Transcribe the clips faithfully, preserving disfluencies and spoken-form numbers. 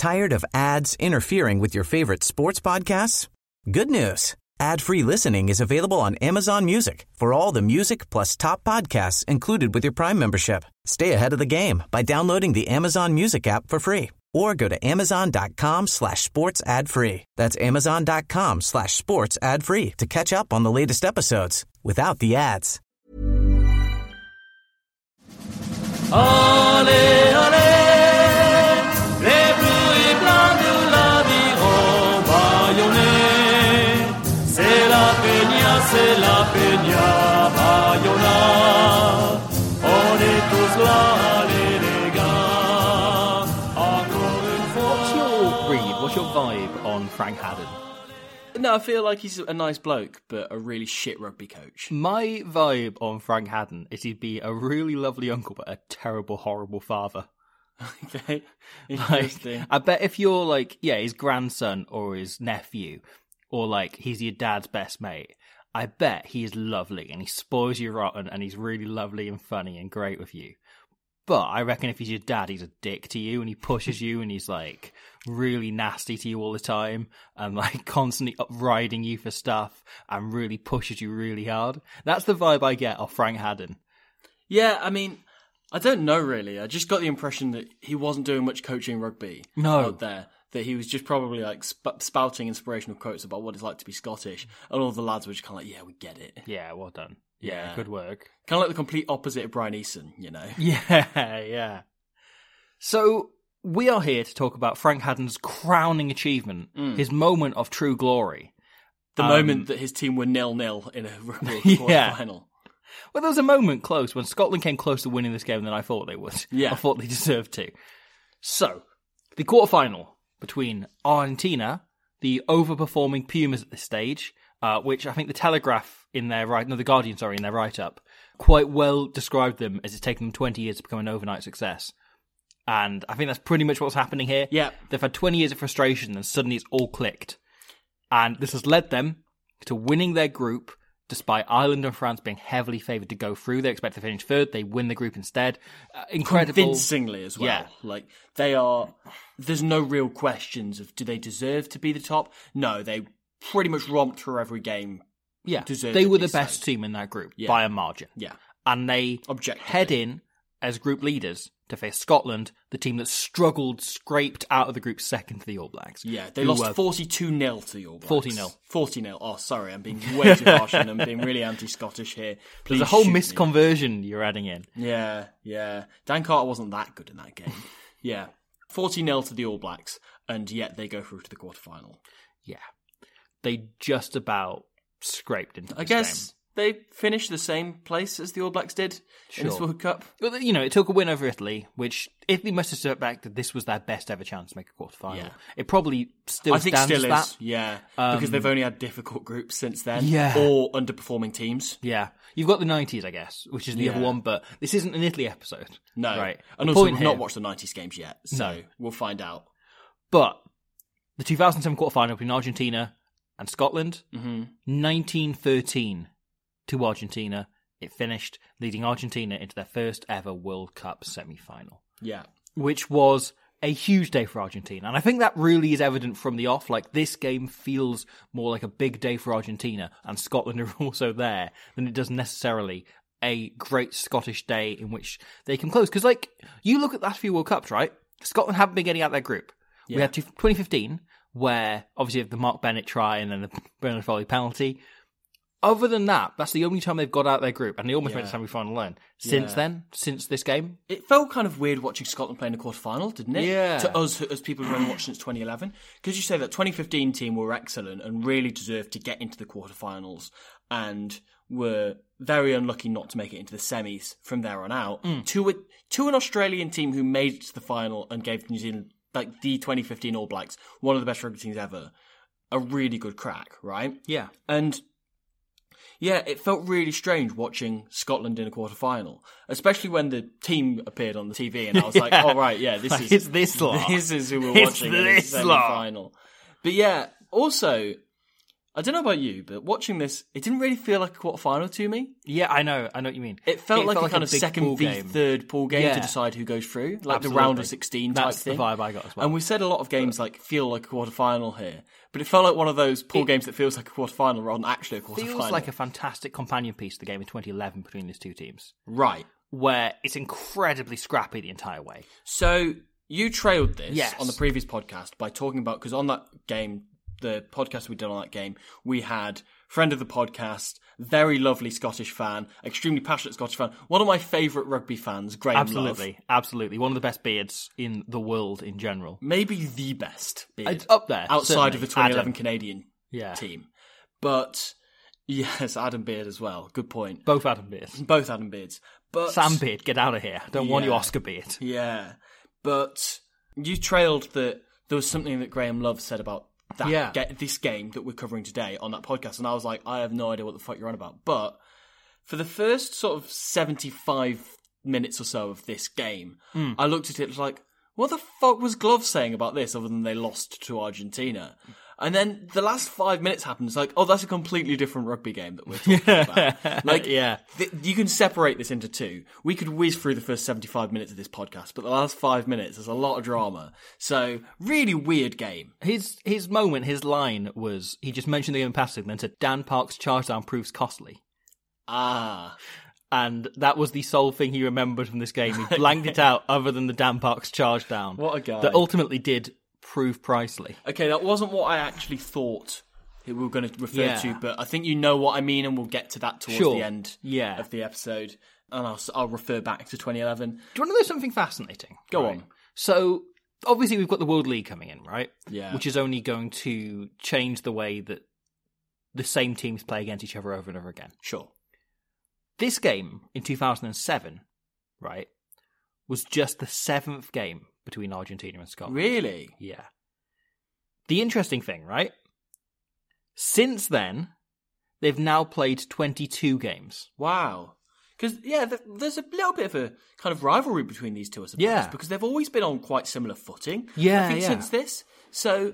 Tired of ads interfering with your favorite sports podcasts? Good news. Ad-free listening is available on Amazon Music for all the music plus top podcasts included with your Prime membership. Stay ahead of the game by downloading the Amazon Music app for free or go to amazon.com slash sports ad free. That's amazon.com slash sports ad free to catch up on the latest episodes without the ads. Allez, allez, les bleus et blancs de l'Aviron Bayonnais. C'est la Peña, c'est la Peña Bayonna. On est tous là, allez les gars. Encore une fois. What's your read? What's your vibe on Frank Haddon? No, I feel like he's a nice bloke, but a really shit rugby coach. My vibe on Frank Haddon is he'd be a really lovely uncle, but a terrible, horrible father. Okay, Like, interesting. I bet if you're like, yeah, his grandson or his nephew, or like he's your dad's best mate, I bet he is lovely and he spoils you rotten and he's really lovely and funny and great with you. But I reckon if he's your dad, he's a dick to you and he pushes you and he's like really nasty to you all the time and like constantly upriding you for stuff and really pushes you really hard. That's the vibe I get off Frank Haddon. Yeah, I mean, I don't know really. I just got the impression that he wasn't doing much coaching rugby No. out there. That he was just probably like sp- spouting inspirational quotes about what it's like to be Scottish, and all the lads were just kind of like, "Yeah, we get it." Yeah, well done. Yeah, Yeah. good work. Kind of like the complete opposite of Brian Eason, you know. Yeah, yeah. So we are here to talk about Frank Haddon's crowning achievement, his moment of true glory. The Um, moment that his team were nil-nil in a rugby World Cup Yeah. final. Well, there was a moment close when Scotland came close to winning this game than I thought they would. Yeah. I thought they deserved to. So, the quarterfinal between Argentina, the overperforming Pumas at this stage, uh, which I think the Telegraph in their right, no, the Guardian, sorry, in their write-up, quite well described them as it's taken them twenty years to become an overnight success. And I think that's pretty much what's happening here. Yeah. They've had twenty years of frustration and suddenly it's all clicked. And this has led them to winning their group, despite Ireland and France being heavily favoured to go through. They expect to finish third. They win the group instead. Uh, incredible. Convincingly as well. Yeah. Like, they are... There's no real questions of do they deserve to be the top? No, they pretty much romped through every game. Yeah, Deservedly they were the so. best team in that group Yeah. by a margin. Yeah. And they Objectively. head in as group leaders to face Scotland, the team that struggled, scraped out of the group second to the All Blacks. Yeah, they who lost were- forty-two nil to the All Blacks. forty nil. forty nil. Oh, sorry, I'm being way too harsh and I'm being really anti-Scottish here. Please There's a whole shoot me. misconversion you're adding in. Yeah, yeah. Dan Carter wasn't that good in that game. Yeah. forty nil to the All Blacks, and yet they go through to the quarterfinal. Yeah. They just about scraped into this I guess game. they finished the same place as the All Blacks did in this Sure. World Cup. Well, you know, it took a win over Italy, which Italy must have stepped back that this was their best ever chance to make a quarterfinal. Yeah. It probably still I think stands still as is, that. yeah, Um, because they've only had difficult groups since then, Yeah. or underperforming teams. Yeah. You've got the nineties, I guess, which is the Yeah. other one, but this isn't an Italy episode. No, Right. and The also point we've here- not watched the nineties games yet, so No. we'll find out. But the two thousand seven quarterfinal between Argentina and Scotland, Mm-hmm. nineteen thirteen to Argentina. It finished, leading Argentina into their first ever World Cup semi-final, Yeah, which was a huge day for Argentina. And I think that really is evident from the off. Like, this game feels more like a big day for Argentina, and Scotland are also there, than it does necessarily a great Scottish day in which they can close. Because, like, you look at the last few World Cups, right? Scotland haven't been getting out of their group. We Yeah. had twenty fifteen, where obviously the Mark Bennett try and then the Bernard Foley penalty. Other than that, that's the only time they've got out of their group, and they almost Yeah. made the semi-final then. Since Yeah. then, since this game, it felt kind of weird watching Scotland play in a quarterfinal, didn't it? Yeah. To us, as people who've only watched since twenty eleven, because you say that twenty fifteen team were excellent and really deserved to get into the quarterfinals, and were very unlucky not to make it into the semis from there on out. Mm. To a, to an Australian team who made it to the final and gave New Zealand, like the twenty fifteen All Blacks, one of the best rugby teams ever, a really good crack, right? yeah. And yeah, it felt really strange watching Scotland in a quarter-final, especially when the team appeared on the T V, and I was like, "Oh right, yeah, this is It's this lot. This is who we're It's watching in the this lot. semi-final." But yeah, also, I don't know about you, but watching this, it didn't really feel like a quarterfinal to me. Yeah, I know. I know what you mean. It felt it like felt a like kind a of big second pool v game. third pool game Yeah. to decide who goes through, like Absolutely. the round of sixteen type That's thing. the vibe I got as well. And we've said a lot of games like feel like a quarterfinal here, but it felt like one of those pool It- games that feels like a quarterfinal rather than actually a quarterfinal. Feels like a fantastic companion piece to the game in twenty eleven between these two teams, right. where it's incredibly scrappy the entire way. So you trailed this Yes. on the previous podcast by talking about, because on that game, the podcast we did on that game, we had friend of the podcast, very lovely Scottish fan, extremely passionate Scottish fan, one of my favourite rugby fans, Graham Absolutely, Love. absolutely. One of the best beards in the world in general. Maybe the best beard. It's up there. outside certainly. of the twenty eleven Adam. Canadian Yeah. team. But yes, Adam Beard as well. Good point. Both Adam Beards. Both Adam Beards. But Sam Beard, get out of here. I don't want you Yeah. Oscar Beard. yeah, but you trailed that there was something that Graham Love said about that Yeah. ga- this game that we're covering today on that podcast, and I was like, I have no idea what the fuck you're on about. But for the first sort of seventy-five minutes or so of this game, Hmm. I looked at it and was like, what the fuck was Glove saying about this other than they lost to Argentina? And then the last five minutes happened. It's like, oh, that's a completely different rugby game that we're talking about. Like, Yeah. th- you can separate this into two. We could whiz through the first seventy-five minutes of this podcast, but the last five minutes, there's a lot of drama. So, really weird game. His his moment, his line was, he just mentioned the game in passing, then said, Dan Park's charge down proves costly. Ah. And that was the sole thing he remembered from this game. He blanked it out other than the Dan Park's charge down. What a guy. That ultimately did prove pricely. Okay, that wasn't what I actually thought we were going to refer Yeah. to, but I think you know what I mean, and we'll get to that towards Sure. the end Yeah. of the episode. And I'll, I'll refer back to twenty eleven. Do you want to know something fascinating? Go Right. on. So, obviously we've got the World League coming in, right? Yeah. Which is only going to change the way that the same teams play against each other over and over again. Sure. This game in two thousand seven, right, was just the seventh game between Argentina and Scotland. Really? Yeah. The interesting thing, right? Since then, they've now played twenty-two games. Wow. Because, yeah, th- there's a little bit of a kind of rivalry between these two, I suppose. Yeah. Because they've always been on quite similar footing. Yeah, I think yeah. since this. So,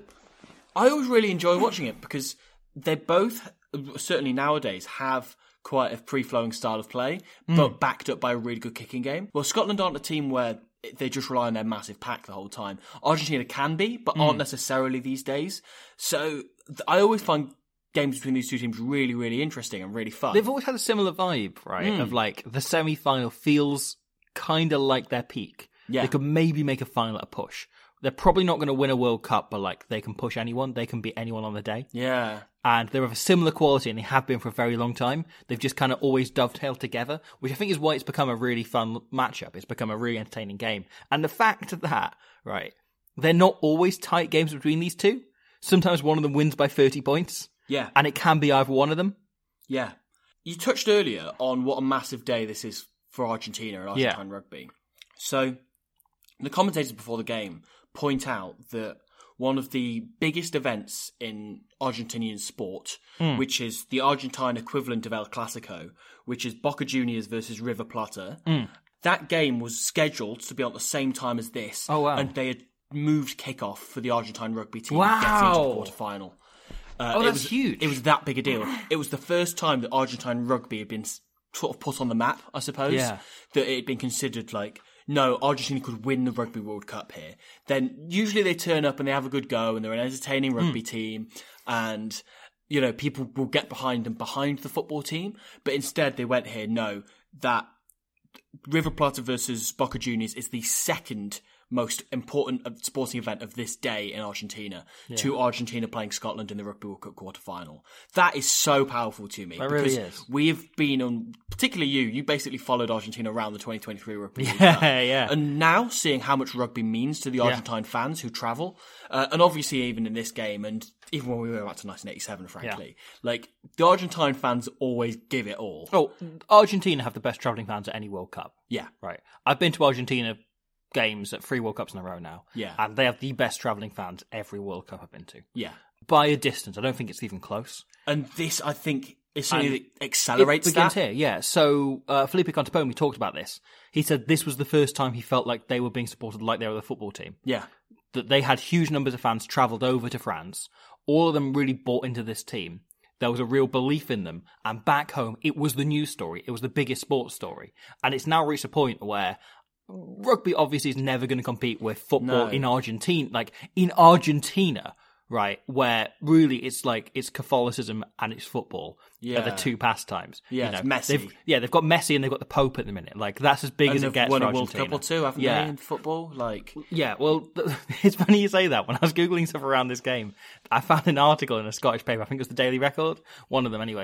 I always really enjoy watching it because they both, certainly nowadays, have quite a free-flowing style of play, Mm. but backed up by a really good kicking game. Well, Scotland aren't a team where they just rely on their massive pack the whole time. Argentina can be, but Mm. aren't necessarily these days. So, th- I always find games between these two teams really, really interesting and really fun. They've always had a similar vibe, right? Of like, the semi-final feels kind of like their peak. Yeah. They could maybe make a final at a push. They're probably not going to win a World Cup, but like, they can push anyone. They can beat anyone on the day. Yeah. And they're of a similar quality, and they have been for a very long time. They've just kind of always dovetailed together, which I think is why it's become a really fun matchup. It's become a really entertaining game. And the fact that, right, they're not always tight games between these two. Sometimes one of them wins by thirty points, Yeah. and it can be either one of them. Yeah. You touched earlier on what a massive day this is for Argentina and Argentine rugby. So, the commentators before the game point out that one of the biggest events in Argentinian sport, which is the Argentine equivalent of El Clasico, which is Boca Juniors versus River Plata, that game was scheduled to be on the same time as this. Oh, wow. And they had moved kickoff for the Argentine rugby team Wow. to get into the quarterfinal. Uh, Oh, it that's was, huge. It was that big a deal. It was the first time that Argentine rugby had been s- sort of put on the map, I suppose. Yeah. That it had been considered like, no, Argentina could win the Rugby World Cup here. Then usually they turn up and they have a good go and they're an entertaining rugby team and, you know, people will get behind them behind the football team. But instead they went here, no, that River Plata versus Boca Juniors is the second most important sporting event of this day in Argentina, to Argentina playing Scotland in the Rugby World Cup quarter-final. That is so powerful to me. That because really is. we've been on, particularly you, you basically followed Argentina around the twenty twenty-three Rugby World Yeah, Cup. yeah. And now seeing how much rugby means to the Argentine fans who travel, uh, and obviously even in this game, and even when we were back to nineteen eighty-seven, frankly, like the Argentine fans always give it all. Oh, Argentina have the best travelling fans at any World Cup. Yeah. Right. I've been to Argentina games at three World Cups in a row now. Yeah. And they have the best travelling fans every World Cup I've been to. Yeah. By a distance. I don't think it's even close. And this, I think, is something And that accelerates it begins that. here, yeah. So uh, Felipe Contapone talked about this. He said this was the first time he felt like they were being supported like they were the football team. Yeah. That they had huge numbers of fans travelled over to France. All of them really bought into this team. There was a real belief in them. And back home, it was the news story. It was the biggest sports story. And it's now reached a point where rugby obviously is never going to compete with football No. in Argentina. Like, in Argentina, right, where really it's like, it's Catholicism and it's football. Yeah. Are the two pastimes. Yeah, you know, it's Messi. They've, yeah, they've got Messi and they've got the Pope at the minute. Like, that's as big And as it they've gets won for a World Argentina. Cup or two, haven't Yeah. they, in football? Like, Yeah, well, it's funny you say that. When I was Googling stuff around this game, I found an article in a Scottish paper, I think it was the Daily Record, one of them anyway,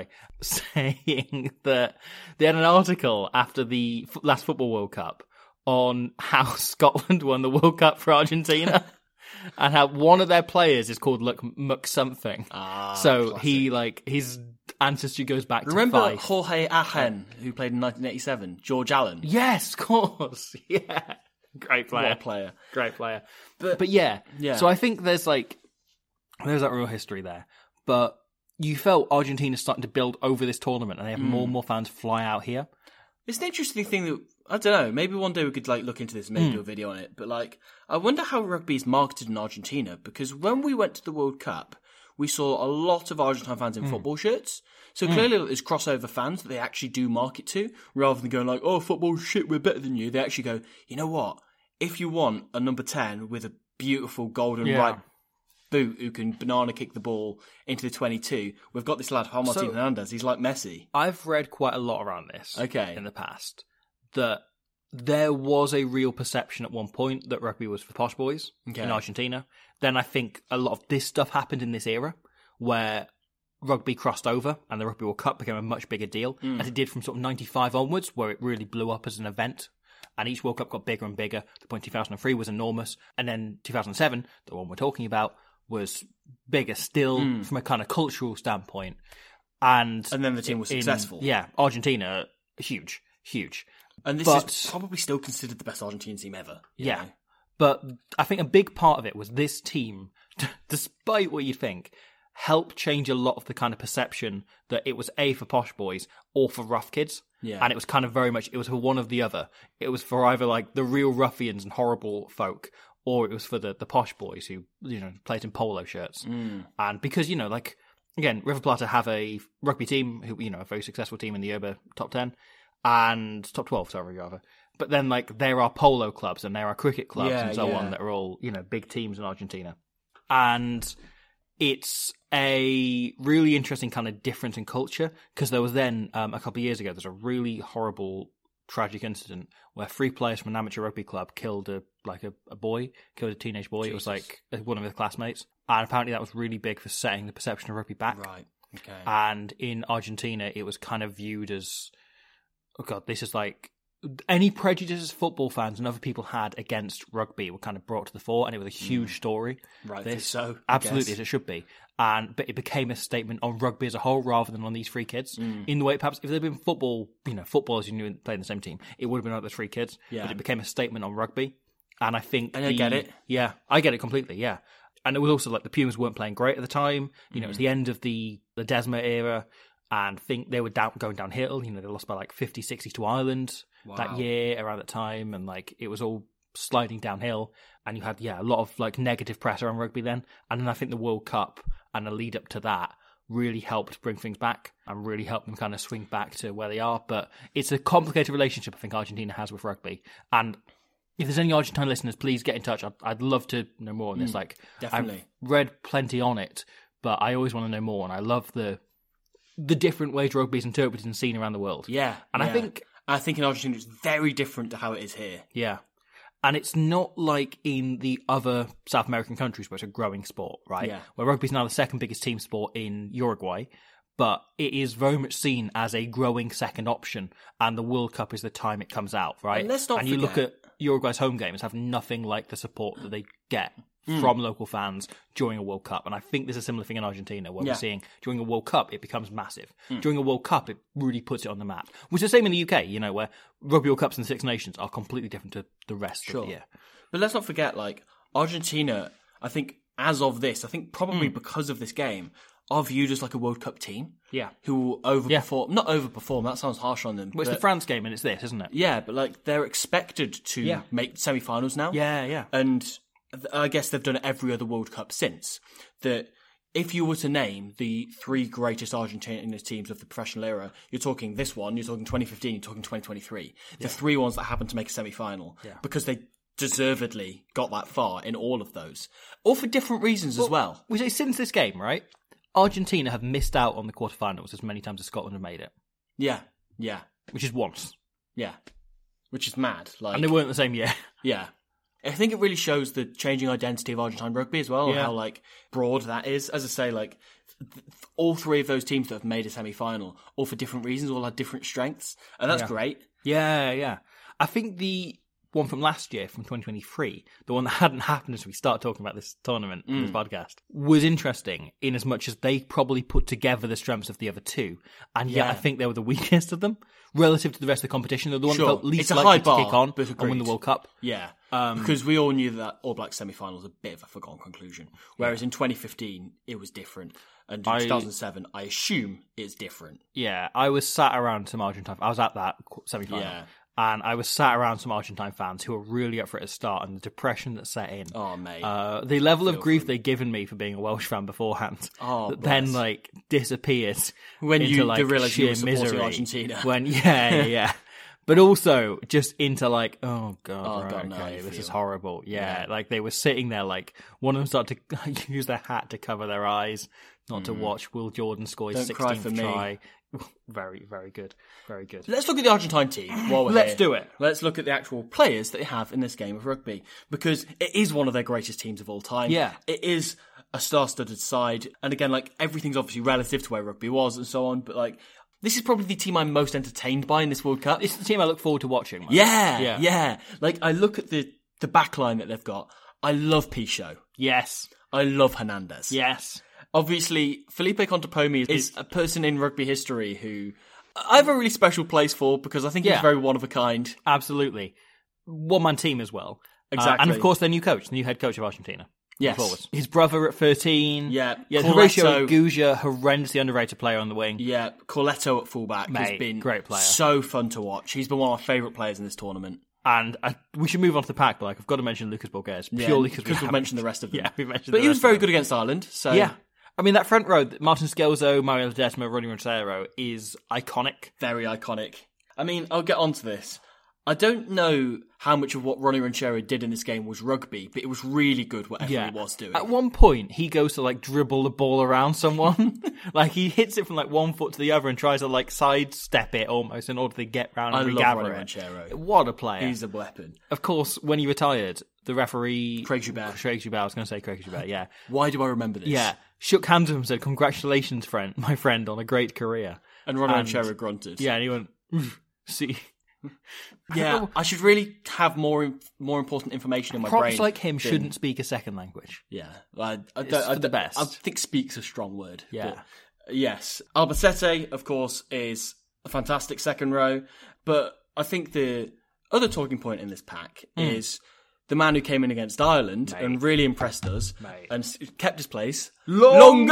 saying that they had an article after the f- last Football World Cup on how Scotland won the World Cup for Argentina. And how one of their players is called like Muck something. Ah, so classic. he like his ancestry goes back remember to Fife. Jorge Ajen, who played in nineteen eighty-seven? George Allen. Yes, of course. Yeah. Great player. What a player. Great player. But- But, yeah. Yeah. So I think there's like there's that real history there. But you felt Argentina's starting to build over this tournament and they have more and more fans fly out here. It's an interesting thing that, I don't know, maybe one day we could like look into this and maybe Hmm. do a video on it, but like, I wonder how rugby is marketed in Argentina, because when we went to the World Cup, we saw a lot of Argentine fans in Hmm. football shirts. So clearly there's crossover fans that they actually do market to, rather than going like, oh, football shit, we're better than you. They actually go, you know what? If you want a number ten with a beautiful golden Yeah. right boot who can banana kick the ball into the twenty-two, we've got this lad, Juan Martin So- Hernandez. He's like Messi. I've read quite a lot around this Okay. in the past that there was a real perception at one point that rugby was for posh boys Okay. in Argentina. Then I think a lot of this stuff happened in this era where rugby crossed over and the Rugby World Cup became a much bigger deal, Mm. as it did from sort of ninety-five onwards, where it really blew up as an event. And each World Cup got bigger and bigger. The point two thousand three was enormous. And then two thousand seven, the one we're talking about, was bigger still from a kind of cultural standpoint. And, Mm. And then the team was in- successful. Yeah, Argentina, huge, huge. And this But- is probably still considered the best Argentine team ever. you Yeah. know? But I think a big part of it was this team, despite what you think, helped change a lot of the kind of perception that it was A, for posh boys or for rough kids. Yeah. And it was kind of very much, it was for one of the other. It was for either like the real ruffians and horrible folk, or it was for the, the posh boys who, you know, played in polo shirts. Mm. And because, you know, like, again, River Plata have a rugby team who, you know, a very successful team in the Urba top ten and top twelve, sorry, rather. But then, like, there are polo clubs and there are cricket clubs Yeah, and so yeah. on that are all, you know, big teams in Argentina. And it's a really interesting kind of difference in culture, because there was then, um, a couple of years ago, there's a really horrible, tragic incident where three players from an amateur rugby club killed a like a, a boy, killed a teenage boy. It was like one of his classmates. And apparently that was really big for setting the perception of rugby back. Right. Okay. And in Argentina, it was kind of viewed as, oh God, this is like, any prejudices football fans and other people had against rugby were kind of brought to the fore, and it was a huge story. Rightfully This, so, I absolutely, guess. as it should be. And but it became a statement on rugby as a whole rather than on these three kids. Mm. In the way, perhaps if there'd been football, you know, footballers who knew playing the same team, it would have been about the three kids. Yeah. But it became a statement on rugby, and I think And I the- get it. Yeah, I get it completely. Yeah. And it was also like the Pumas weren't playing great at the time. You know, Mm. it was the end of the the Desma era, and think they were down, going downhill. You know, they lost by like fifty, sixty to Ireland Wow. that year around that time, and like it was all sliding downhill. And you had yeah a lot of like negative pressure on rugby then. And then I think the World Cup and the lead up to that really helped bring things back and really helped them kind of swing back to where they are. But it's a complicated relationship I think Argentina has with rugby. And if there's any Argentine listeners, please get in touch. I'd, I'd love to know more on this. Like, definitely. I've read plenty on it, but I always want to know more. And I love the the different ways rugby is interpreted and seen around the world. Yeah. And I yeah. think, I think in Argentina it's very different to how it is here. yeah. And it's not like in the other South American countries where it's a growing sport, right? Yeah. Where rugby is now the second biggest team sport in Uruguay, but it is very much seen as a growing second option, and the World Cup is the time it comes out, right? And let's not And you look forget- at Uruguay's home games have nothing like the support that they get Hmm. from local fans during a World Cup. And I think there's a similar thing in Argentina where Yeah. we're seeing during a World Cup, it becomes massive. Hmm. During a World Cup, it really puts it on the map. Which is the same in the U K, you know, where Rugby World Cups and Six Nations are completely different to the rest Sure. of the year. But let's not forget, like, Argentina, I think, as of this, I think Hmm. probably because of this game, are viewed as like a World Cup team. Yeah. Who will overperform. Not overperform, that sounds harsh on them. Well, it's but- the France game and it's this, isn't it? Yeah, but like, they're expected to Yeah. make semi-finals now. Yeah, yeah. And th- I guess they've done it every other World Cup since. That if you were to name the three greatest Argentina teams of the professional era, you're talking this one, you're talking twenty fifteen, you're talking twenty twenty-three. The yeah. three ones that happened to make a semi-final. Yeah. Because they deservedly got that far in all of those. All for different reasons well, as well. We say since this game, right? Argentina have missed out on the quarterfinals as many times as Scotland have made it. Yeah, yeah. Which is once. Yeah. Which is mad. Like, and they weren't the same year. Yeah. I think it really shows the changing identity of Argentine rugby as well, yeah. how like broad that is. As I say, like th- all three of those teams that have made a semi-final, all for different reasons, all had different strengths, and that's yeah. great. Yeah, yeah. I think the one from last year, from twenty twenty-three, the one that hadn't happened as we start talking about this tournament, mm. this podcast, was interesting in as much as they probably put together the strengths of the other two, and yet yeah. I think they were the weakest of them relative to the rest of the competition. They're the one sure. that felt least it's a likely high bar, to kick on but and win the World Cup. Yeah, um, because we all knew that All Black semi-final was a bit of a foregone conclusion, whereas yeah. in twenty fifteen it was different, and in I, two thousand seven I assume it's different. Yeah, I was sat around some Argentine. I was at that semi-final. Yeah. And I was sat around some Argentine fans who were really up for it at the start, and the depression that set in. Oh, mate. Uh, the level of grief they'd given me for being a Welsh fan beforehand. Oh, that then, like, disappeared when into, you like, realised you sheer were supporting misery. Argentina. When, yeah, yeah, yeah. But also, just into, like, oh, God, oh, right, God no, okay, this feel. is horrible. Yeah, yeah, like, they were sitting there, like, one of them started to use their hat to cover their eyes, not mm. to watch Will Jordan score his Don't cry sixteenth for try. Me. Very, very good. Very good. Let's look at the Argentine team while we're Let's here. do it. Let's look at the actual players that they have in this game of rugby, because it is one of their greatest teams of all time. Yeah. It is a star-studded side, and again, like, everything's obviously relative to where rugby was and so on, but, like, this is probably the team I'm most entertained by in this World Cup. It's the team I look forward to watching. Right? Yeah, yeah, yeah. Like, I look at the, the back line that they've got. I love Pichot. Yes. I love Hernandez. Yes. Obviously, Felipe Contepomi is a person in rugby history who I have a really special place for, because I think he's yeah. very one of a kind. Absolutely. One-man team as well. Exactly. Uh, and of course their new coach, the new head coach of Argentina. Yes. Forwards. His brother at thirteen. Yeah. Yeah, Horacio Guja, horrendously underrated player on the wing. Yeah. Corletto at fullback Mate, has been great player. So fun to watch. He's been one of my favourite players in this tournament. And uh, we should move on to the pack, but like, I've got to mention Lucas Borges, purely because yeah, we we've mentioned the rest of them. Yeah, we mentioned But the he was rest very of good against Ireland. So yeah. I mean, that front row, Martin Scelzo, Mario Ledesma, Ronnie Montero, is iconic. Very iconic. I mean, I'll get onto this. I don't know how much of what Ronnie Ranchero did in this game was rugby, but it was really good whatever yeah. he was doing. At one point, he goes to like dribble the ball around someone. Like he hits it from like one foot to the other and tries to like sidestep it almost in order to get round I and love regather Ronnie it. Ranchero. What a player. He's a weapon. Of course, when he retired, the referee... Craig Joubert. Craig Joubert, I was going to say Craig Joubert, yeah. Why do I remember this? Yeah. Shook hands with him and said, congratulations, friend, my friend, on a great career. And Ronnie Ranchero grunted. Yeah, and he went, see... Yeah, I should really have more more important information in my Props brain. Props like him than... shouldn't speak a second language. Yeah, I, I, it's don't, for I, the best. I think speak's a strong word. Yeah. But yes, Albacete, of course, is a fantastic second row, but I think the other talking point in this pack mm. is the man who came in against Ireland Mate. and really impressed us Mate. and kept his place. Longo!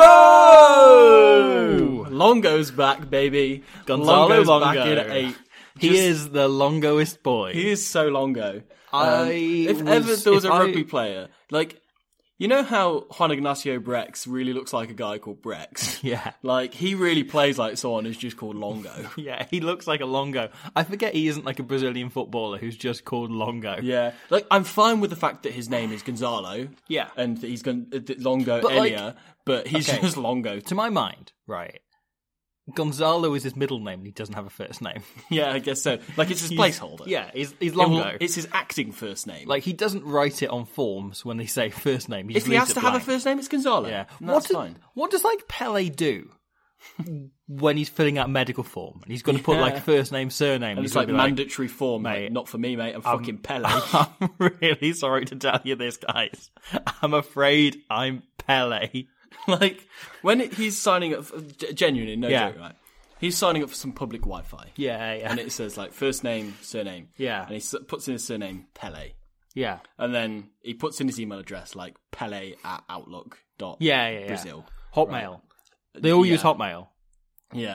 Longo! Longo's back, baby. Gonzalo Longo's Longo. back in at eight. He Just, is the longoest boy. He is so longo. I um, if was, ever there was a I... rugby player, like, you know how Juan Ignacio Brex really looks like a guy called Brex? Yeah. Like, he really plays like someone who's just called Longo. Yeah, he looks like a Longo. I forget he isn't like a Brazilian footballer who's just called Longo. Yeah. Like, I'm fine with the fact that his name is Gonzalo. Yeah. And that he's going uh, Longo but Elia, like, but he's okay. just Longo. To my mind, right, Gonzalo is his middle name and he doesn't have a first name. Yeah, I guess so. Like, it's his placeholder. Yeah, he's, he's Longo. It will, it's his acting first name. Like, he doesn't write it on forms when they say first name. He if he has to blank. have a first name, it's Gonzalo. Yeah. And what that's do, fine. What does, like, Pele do when he's filling out medical form? And he's going to put, yeah. like, first name, surname. And and it's like mandatory like, form, mate. like, not for me, mate. I'm, I'm fucking Pele. I'm really sorry to tell you this, guys. I'm afraid I'm Pele. Like, when it, he's signing up, for, genuinely, no yeah. joke, right? He's signing up for some public Wi-Fi. Yeah, yeah. And it says, like, first name, surname. Yeah. And he puts in his surname, Pele. Yeah. And then he puts in his email address, like, Pele at outlook dot yeah, yeah, yeah. Brazil. Hotmail. Right. They all yeah. use Hotmail. Yeah.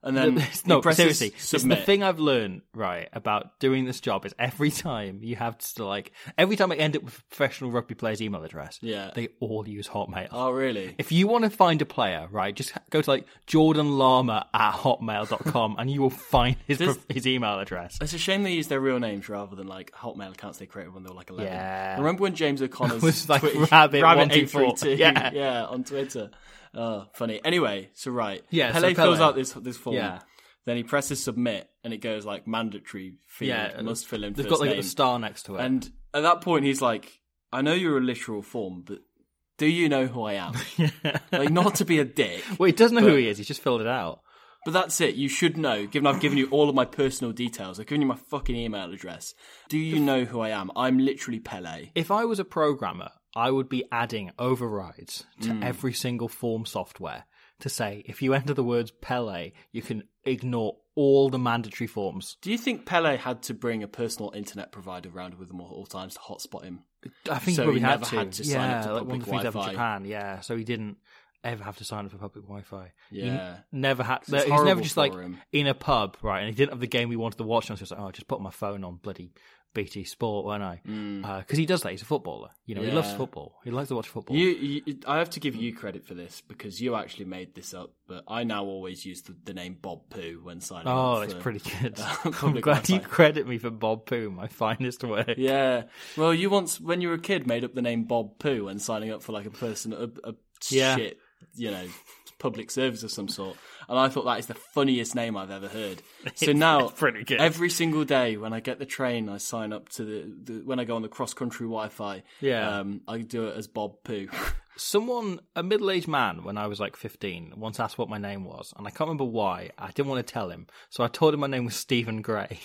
And then no, he presses seriously, this is the submit. thing I've learned, right, about doing this job is every time you have to, like, every time I end up with a professional rugby player's email address, Yeah. they all use Hotmail. Oh, really? If you want to find a player, right, just go to, like, Jordan Lama at hotmail dot com and you will find his Does- his email address. It's a shame they use their real names rather than like Hotmail accounts they created when they were like eleven. Yeah. Remember when James O'Connor's was like Twitter- Rabbit one two eight three four. two Yeah. yeah, on Twitter. Oh, funny. Anyway, so right. Yeah, so Pele fills Pele. out this this form. Yeah. Then he presses submit and it goes like mandatory field, Yeah, must fill in They've first got, like, name. a star next to it. And at that point he's like, I know you're a literal form, but do you know who I am? Like, not to be a dick. well, he doesn't know but- who he is, he's just filled it out. But that's it. You should know, given I've given you all of my personal details. I've given you my fucking email address. Do you know who I am? I'm literally Pele. If I was a programmer, I would be adding overrides to Mm. every single form software to say, if you enter the words Pele, you can ignore all the mandatory forms. Do you think Pele had to bring a personal internet provider around with him at all times to hotspot him? I think So he probably he had, never to. had to yeah, sign up to like public one of the things happened in Wi-Fi. Japan, yeah, so he didn't ever have to sign up for public Wi-Fi. Yeah. He never had. It's He was horrible never just for like him. in a pub, right? And he didn't have the game we wanted to watch. And I was just like, oh, just put my phone on bloody B T Sport, won't I? Because he does that. He's a footballer. You know, he loves Mm. Yeah. football. He likes to watch football. You, you, I have to give you credit for this because you actually made this up. But I now always use the, the name Bob Poo when signing Oh, up it's for, pretty good. uh, I'm public glad you Wi-Fi. credit me for Bob Poo, my finest work. Yeah. Well, you once, when you were a kid, made up the name Bob Poo when signing up for like a person, a, a Yeah. shit, you know, public service of some sort. And I thought that is the funniest name I've ever heard. So now, It's pretty good. every single day when I get the train, I sign up to the, the when I go on the cross country Wi-Fi. Yeah. Um, I do it as Bob Poo. Someone, a middle-aged man, when I was like fifteen, once asked what my name was, and I can't remember why. I didn't want to tell him, so I told him my name was Stephen Gray.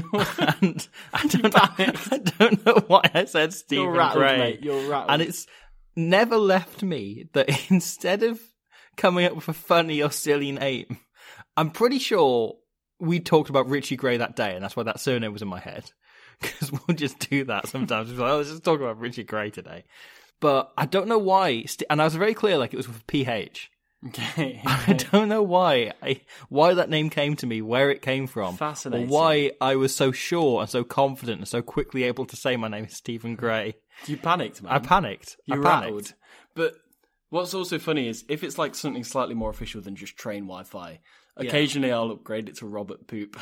and I don't, know, I don't know why I said Stephen You're rattled, Gray. mate. You're rattled. And it's never left me that instead of coming up with a funny or silly name, I'm pretty sure we talked about Richie Gray that day, and that's why that surname was in my head. Because we'll just do that sometimes. We're like, oh, let's just talk about Richie Gray today. But I don't know why, st- and I was very clear, like it was with a P H. Okay. I don't know why I, why that name came to me, where it came from, Fascinating. or why I was so sure and so confident and so quickly able to say my name is Stephen Gray. You panicked, man. I panicked. You I rattled. panicked. But what's also funny is if it's like something slightly more official than just train Wi-Fi, occasionally I'll upgrade it to Robert Poop.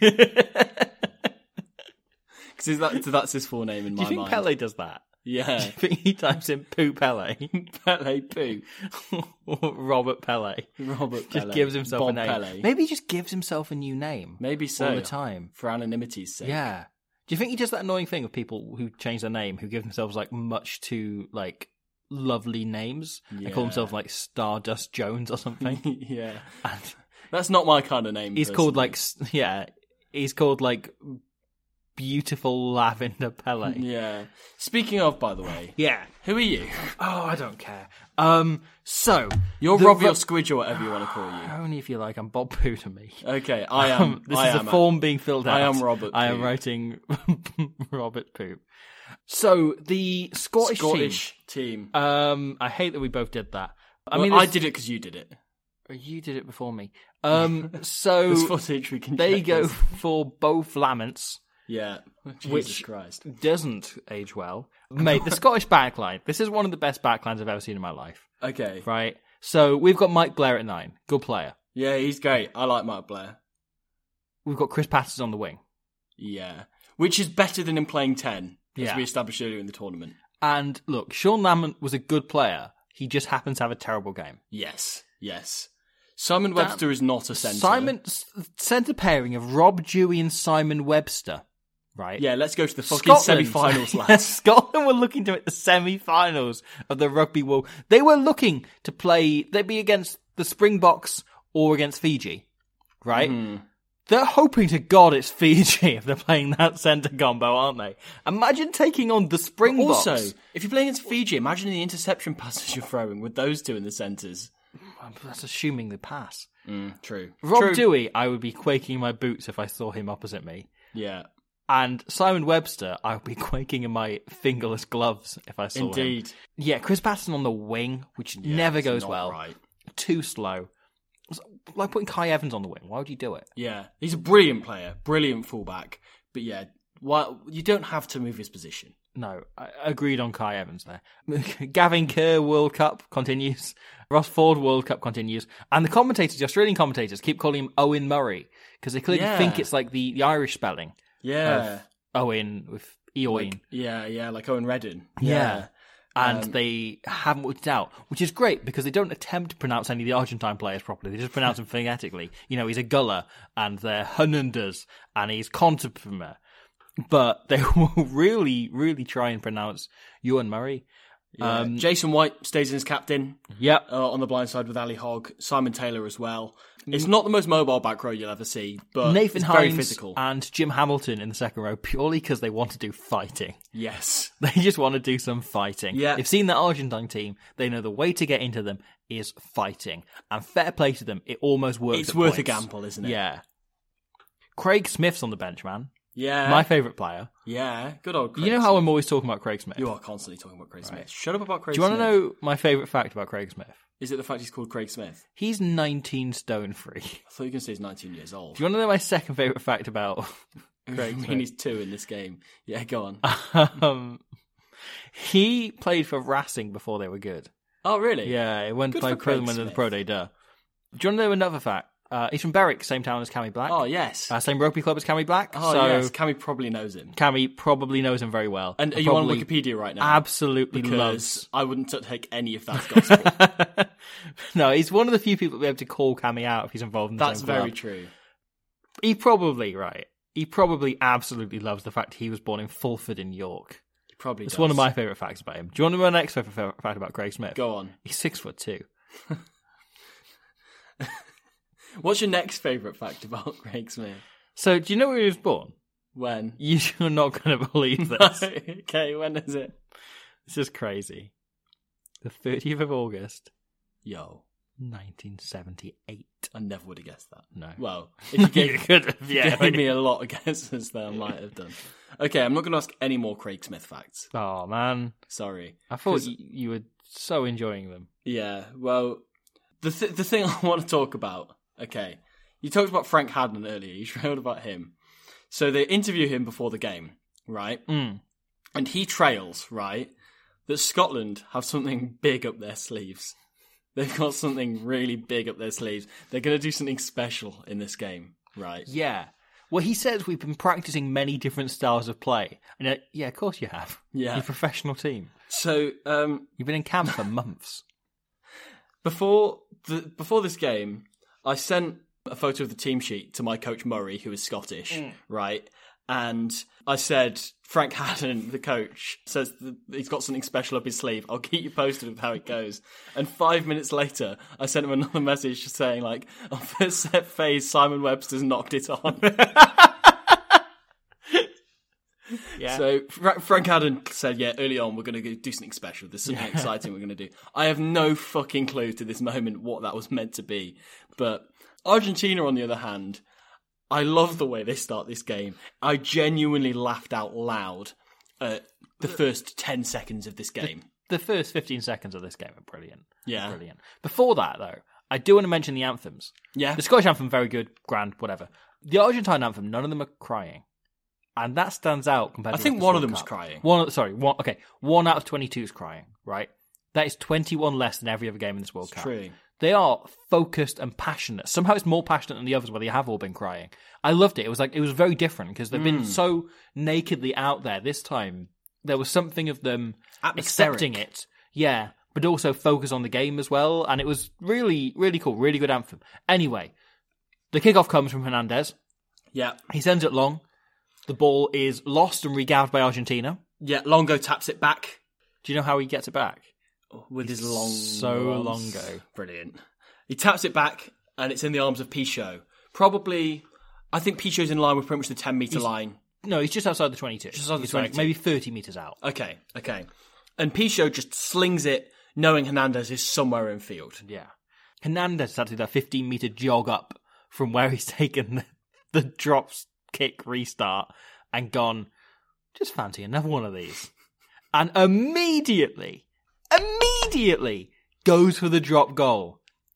Because that, that's his full name in Do my you think mind. Pele does that? Yeah. Do you think he types in Poo Pele? Pele Poo. Or Robert Pele. Robert Just Pele. gives himself Bob a name. Pele. Maybe he just gives himself a new name. Maybe so. All the time. For anonymity's sake. Yeah. Do you think he does that annoying thing with people who change their name, who give themselves like much too like lovely names and call Yeah. themselves like Stardust Jones or something? yeah. And That's not my kind of name. he's personally. called like s- yeah, he's called like Beautiful Lavender Pele. Yeah. Speaking of, by the way, Yeah. who are you? Oh, I don't care. Um. So You're the Robbie ro- or Squidge or whatever you want to call you. Only if you like. I'm Bob Poo to me. Okay, I am. Um, this I is am a form being filled out. I am Robert I am Poop. writing Robert Poop. So the Scottish, Scottish team. team. Um, I hate that we both did that. I Well, mean, I there's- did it because you did it. You did it before me. Um, so There's footage we can. there you check go this. for Both Laments. Yeah. Jesus Which- Christ. Doesn't age well, mate. The Scottish backline. This is one of the best backlines I've ever seen in my life. Okay. Right. So we've got Mike Blair at nine, good player. Yeah, he's great. I like Mark Blair. We've got Chris Patterson on the wing, Yeah. Which is better than him playing ten, as Yeah. we established earlier in the tournament. and look, Sean Lamont was a good player. He just happens to have a terrible game. Yes. Yes. Simon Webster is not a centre. Simon centre pairing of Rob Dewey and Simon Webster. Right. Yeah, let's go to the fucking Scotland. semi-finals, lads. Scotland were looking to make the semi-finals of the Rugby World. They were looking to play. They'd be against the Springboks or against Fiji, right? Mm. They're hoping to God it's Fiji if they're playing that centre combo, aren't they? Imagine taking on the Springboks. Also, if you're playing against Fiji, imagine the interception passes you're throwing with those two in the centres. That's assuming they pass. Mm, true. Rob True. Dewey, I would be quaking in my boots if I saw him opposite me. Yeah. And Simon Webster, I would be quaking in my fingerless gloves if I saw him. Indeed. Yeah, Chris Patterson on the wing, which Yeah, never it's goes not well. Right. Too slow. like putting Kai Evans on the wing. Why would you do it? Yeah, he's a brilliant player, brilliant fullback. But yeah, why, you don't have to move his position. No, I agreed on Kai Evans there. Gavin Kerr World Cup continues. Ross Ford World Cup continues. And the commentators, the Australian commentators, keep calling him Owen Murray because they clearly Yeah. think it's like the, the Irish spelling Yeah. of Owen with Eoin. Like, yeah, yeah, like Owen Redden. Yeah. And Um, they haven't worked it out, which is great because they don't attempt to pronounce any of the Argentine players properly. They just pronounce them phonetically. You know, he's a Gullah, and they're Hernandez, and he's Conteprimer. But they will really, really try and pronounce Ewan Murray. Yeah. Um, Jason White stays in as captain. Yep. Uh, on the blind side with Ali Hogg. Simon Taylor as well. It's not the most mobile back row you'll ever see, but Nathan it's very Hines physical. and Jim Hamilton in the second row purely because they want to do fighting. Yes. They just want to do some fighting. Yeah. They've seen the Argentine team. They know the way to get into them is fighting. And fair play to them, it almost works. It's at worth a points. gamble, isn't it? Yeah. Craig Smith's on the bench, man. Yeah. My favourite player. Yeah. Good old Craig you know how I'm always talking about Craig Smith? You are constantly talking about Craig Smith. Shut up about Craig Do you want Smith. to know my favourite fact about Craig Smith? Is it the fact he's called Craig Smith? He's nineteen stone free. I thought you were going to say he's nineteen years old. Do you want to know my second favourite fact about Craig I mean, Smith? he's two in this game. Yeah, go on. um, he played for Racing before they were good. Oh, really? Yeah, he went Good to for play Craig when the Smith. Pro Day. Duh. Do you want to know another fact? Uh, he's from Berwick, same town as Cammy Black. Oh, yes. Uh, same rugby club as Cammy Black. oh, so yes. Cammy probably knows him. Cammy probably knows him very well. And are you on probably Wikipedia right now? Absolutely Because loves. I wouldn't take any of that gospel. No, he's one of the few people to be able to call Cammy out if he's involved in the That's same very club. true. He probably, right, he probably absolutely loves the fact he was born in Fulford in York. He probably It's does. one of my favourite facts about him. Do you want to know my next favourite fact about Craig Smith? Go on. He's six foot two. What's your next favourite fact about Craig Smith? So, do you know where he was born? When? You're not going to believe this. Okay, when is it? This is crazy. The thirtieth of August, Yo, nineteen seventy-eight. I never would have guessed that. No. Well, if you You gave, could have, yeah. gave me a lot of guesses that I might have done. Okay, I'm not going to ask any more Craig Smith facts. Oh, man. Sorry. I thought 'Cause- you, you were so enjoying them. Yeah, well, the th- the thing I want to talk about, okay, you talked about Frank Hadden earlier, you trailed about him. So they interview him before the game, right? Mm. And he trails, right, that Scotland have something big up their sleeves. They've got something really big up their sleeves. They're going to do something special in this game, right? Yeah. Well, he says we've been practicing many different styles of play. And you're like, yeah, of course you have. Yeah. You're a professional team. So, um, You've been in camp for months. Before the before this game, I sent a photo of the team sheet to my coach Murray, who is Scottish, right? And I said, Frank Hadden, the coach, says that he's got something special up his sleeve. I'll keep you posted with how it goes. And five minutes later, I sent him another message just saying, like, on first set phase, Simon Webster's knocked it on. Yeah. So Fra- Frank Hadden said, yeah, early on, we're going to do something special. There's something exciting we're going to do. I have no fucking clue to this moment what that was meant to be. But Argentina, on the other hand, I love the way they start this game. I genuinely laughed out loud at the first ten seconds of this game. The first fifteen seconds of this game are brilliant. Yeah. Brilliant. Before that, though, I do want to mention the anthems. Yeah. The Scottish anthem, very good, grand, whatever. The Argentine anthem, none of them are crying. And that stands out compared I to think the one of World them's Cup. crying. One, sorry, one, okay, one out of twenty-two is crying, right? That is twenty-one less than every other game in this World Cup. True. They are focused and passionate. Somehow it's more passionate than the others where they have all been crying. I loved it. It was like, it was very different because they've Mm. been so nakedly out there. This time, there was something of them Atmospheric. accepting it. Yeah. But also focus on the game as well. And it was really, really cool. Really good anthem. Anyway, the kickoff comes from Hernandez. Yeah. He sends it long. The ball is lost and regabbed by Argentina. Yeah, Longo taps it back Do you know how he gets it back? with his long So arms. longo. Brilliant. He taps it back, and it's in the arms of Pichot. Probably, I think Pichot's in line with pretty much the ten metre line. No, he's just outside the twenty-two. Just outside the He's like twenty-two. maybe thirty metres out. Okay, okay. And Pichot just slings it, knowing Hernandez is somewhere in field. Yeah. Hernandez had to do that fifteen metre jog up from where he's taken the, the drop kick restart and gone, just fancy another one of these. And immediately, immediately goes for the drop goal.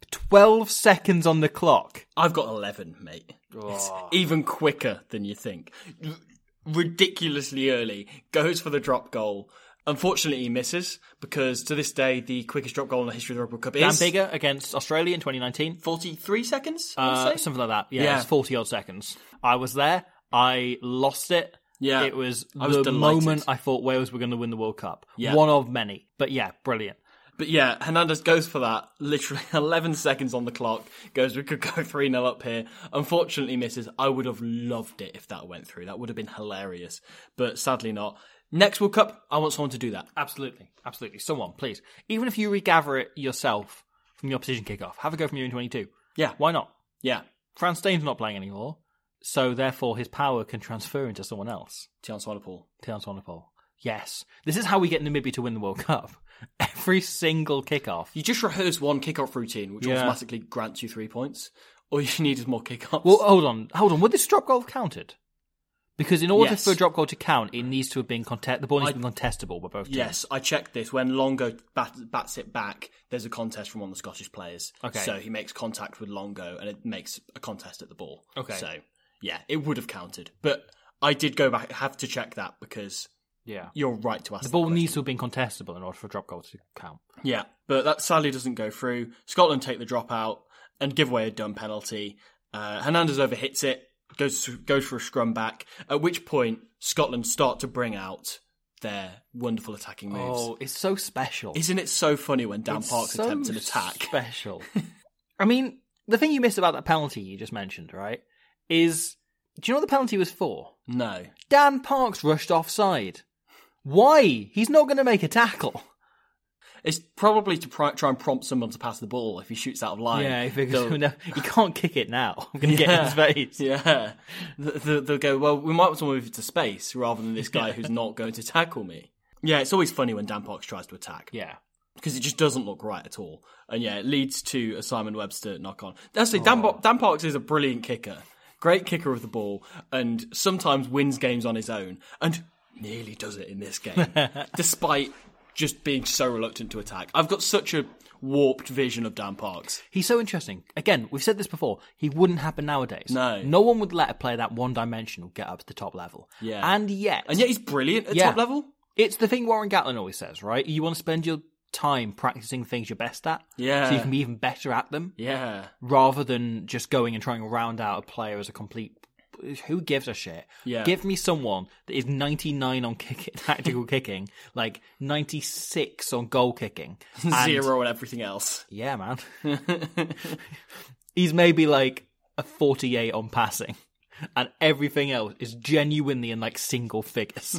twelve seconds on the clock. I've got eleven, mate. It's Oh. even quicker than you think. R- ridiculously early. Goes for the drop goal. Unfortunately, he misses, because to this day, the quickest drop goal in the history of the Rugby World Cup Dan is... Bigger against Australia in twenty nineteen. forty-three seconds, I would Uh, say? something like that. Yeah, Yeah. it's forty-odd seconds. I was there. I lost it. Yeah. It was I was the delighted. moment I thought Wales were going to win the World Cup. Yeah. One of many. But yeah, brilliant. But yeah, Hernandez goes for that. Literally eleven seconds on the clock. Goes, we could go three nil up here. Unfortunately misses. I would have loved it if that went through. That would have been hilarious. But sadly not. Next World Cup, I want someone to do that. Absolutely. Absolutely. Someone, please. Even if you regather it yourself from the opposition kickoff, have a go from you in twenty-two. Yeah. Why not? Yeah. Franz Staines not playing anymore, so therefore his power can transfer into someone else. Tian Swanepoel. Tian Swanepoel. Yes. This is how we get Namibia to win the World Cup. Every single kickoff. You just rehearse one kickoff routine, which Yeah. automatically grants you three points. All you need is more kickoffs. Well, hold on. Hold on. Would this drop goal have counted? Because in order Yes. for a drop goal to count, it needs to have been contest. The ball needs to I- be contestable by both teams. Yes, I checked this. When Longo bat- bats it back, there's a contest from one of the Scottish players. Okay. So he makes contact with Longo, and it makes a contest at the ball. Okay. So, yeah, it would have counted. But I did go back, have to check that, because Yeah. you're right to ask The that ball question. needs to have been contestable in order for a drop goal to count. Yeah, but that sadly doesn't go through. Scotland take the drop out and give away a dumb penalty. Uh, Hernandez overhits it, goes goes for a scrum back, at which point Scotland start to bring out their wonderful attacking moves. Oh, it's so special. Isn't it so funny when Dan It's Parks so attempts an attack? Special. I mean, the thing you missed about that penalty you just mentioned, right, is, do you know what the penalty was for? No. Dan Parks rushed offside. Why? He's not going to make a tackle. It's probably to pr- try and prompt someone to pass the ball if he shoots out of line. Yeah, because They'll- no, he can't kick it now. I'm going to get in his face. Yeah. Th- th- They'll go, well, we might want to move it to space rather than this guy who's not going to tackle me. Yeah, it's always funny when Dan Parks tries to attack. Yeah. Because it just doesn't look right at all. And yeah, it leads to a Simon Webster knock on. Actually, Dan, Bo- Dan Parks is a brilliant kicker. Great kicker of the ball, and sometimes wins games on his own, and nearly does it in this game, despite just being so reluctant to attack. I've got such a warped vision of Dan Parks. He's so interesting. Again, we've said this before. He wouldn't happen nowadays. No. No one would let a player that one-dimensional get up to the top level. Yeah. And yet... And yet he's brilliant at Yeah. top level. It's the thing Warren Gatlin always says, right? You want to spend your time practicing things you're best at. Yeah. So you can be even better at them. Yeah. Rather than just going and trying to round out a player as a complete... Who gives a shit? Yeah. Give me someone that is ninety-nine on kick- tactical kicking, like ninety-six on goal kicking. and- Zero and everything else. Yeah, man. He's maybe like a forty-eight on passing, and everything else is genuinely in like single figures.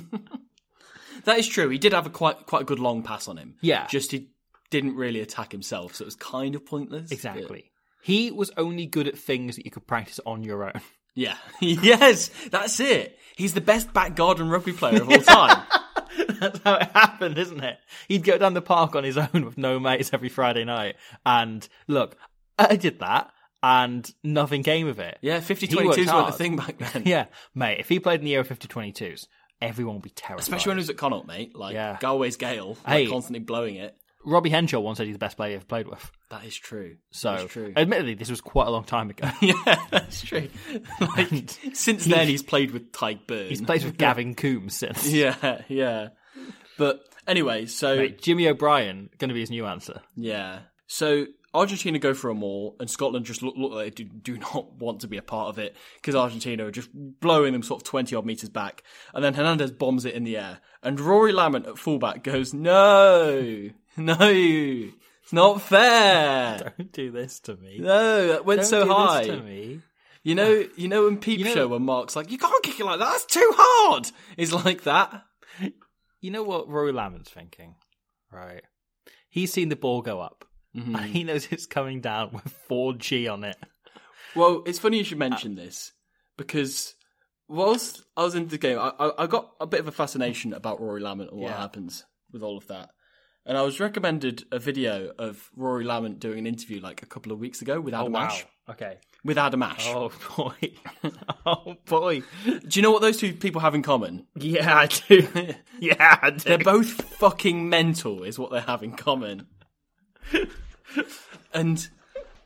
That is true. He did have a quite quite a good long pass on him. Yeah. Just he didn't really attack himself, so it was kind of pointless. Exactly. He was only good at things that you could practice on your own. Yeah. Yes, that's it. He's the best back garden rugby player of all time. That's how it happened, isn't it? He'd go down the park on his own with no mates every Friday night. And look, I did that, and nothing came of it. Yeah, fifty He worked twenty-twos weren't a hard. thing back then. Yeah, mate, if he played in the era fifty twenty-twos, everyone would be terrified. Especially when he was at Connaught, mate. Like, Yeah. Galway's Gale, like, Hey. constantly blowing it. Robbie Henshaw once said he's the best player he ever played with. That is true. So, That's true. admittedly, this was quite a long time ago. Yeah, that's true. Like, since then, he's played with Tyke Byrne. He's played with Gavin Coombs since. Yeah, yeah. But anyway, so Mate, Jimmy O'Brien, going to be his new answer. yeah. So Argentina go for a maul, and Scotland just look, look like they do, do not want to be a part of it, because Argentina are just blowing them sort of twenty-odd metres back. And then Hernandez bombs it in the air. And Rory Lamont at fullback goes, no, no, it's not fair. Don't do this to me. No, that went Don't so do high. This to me. You know, you know in Peep You know- Show when Mark's like, you can't kick it like that, that's too hard. It's like that. You know what Rory Lamont's thinking, right? He's seen the ball go up, Mm-hmm. and he knows it's coming down with four G on it. Well, it's funny you should mention this, because whilst I was in the game, I, I, I got a bit of a fascination about Rory Lamont and what Yeah. happens with all of that. And I was recommended a video of Rory Lamont doing an interview like a couple of weeks ago with Adam Ash. Okay. With Adam Ash. Oh boy. Oh boy. Do you know what those two people have in common? Yeah, I do. Yeah, I do. They're both fucking mental, is what they have in common. And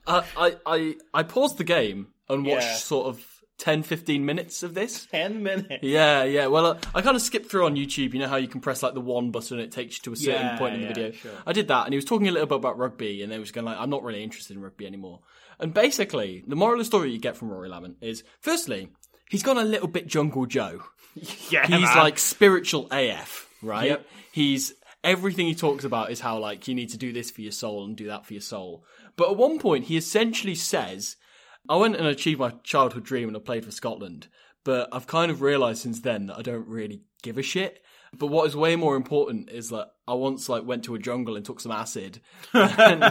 I, I, I, I paused the game and watched Yeah. sort of ten, fifteen minutes of this. Ten minutes. Yeah, yeah. Well, uh, I kind of skipped through on YouTube. You know how you can press like the one button and it takes you to a certain Yeah, point in the yeah, video? sure. I did that, and he was talking a little bit about rugby, and they was going like, I'm not really interested in rugby anymore. And basically, the moral of the story you get from Rory Lamont is, firstly, he's gone a little bit Jungle Joe. Yeah, He's man. like spiritual A F, right? Yep. He's everything he talks about is how like you need to do this for your soul and do that for your soul. But at one point, he essentially says, I went and achieved my childhood dream and I played for Scotland, but I've kind of realised since then that I don't really give a shit. But what is way more important is that I once like went to a jungle and took some acid, and,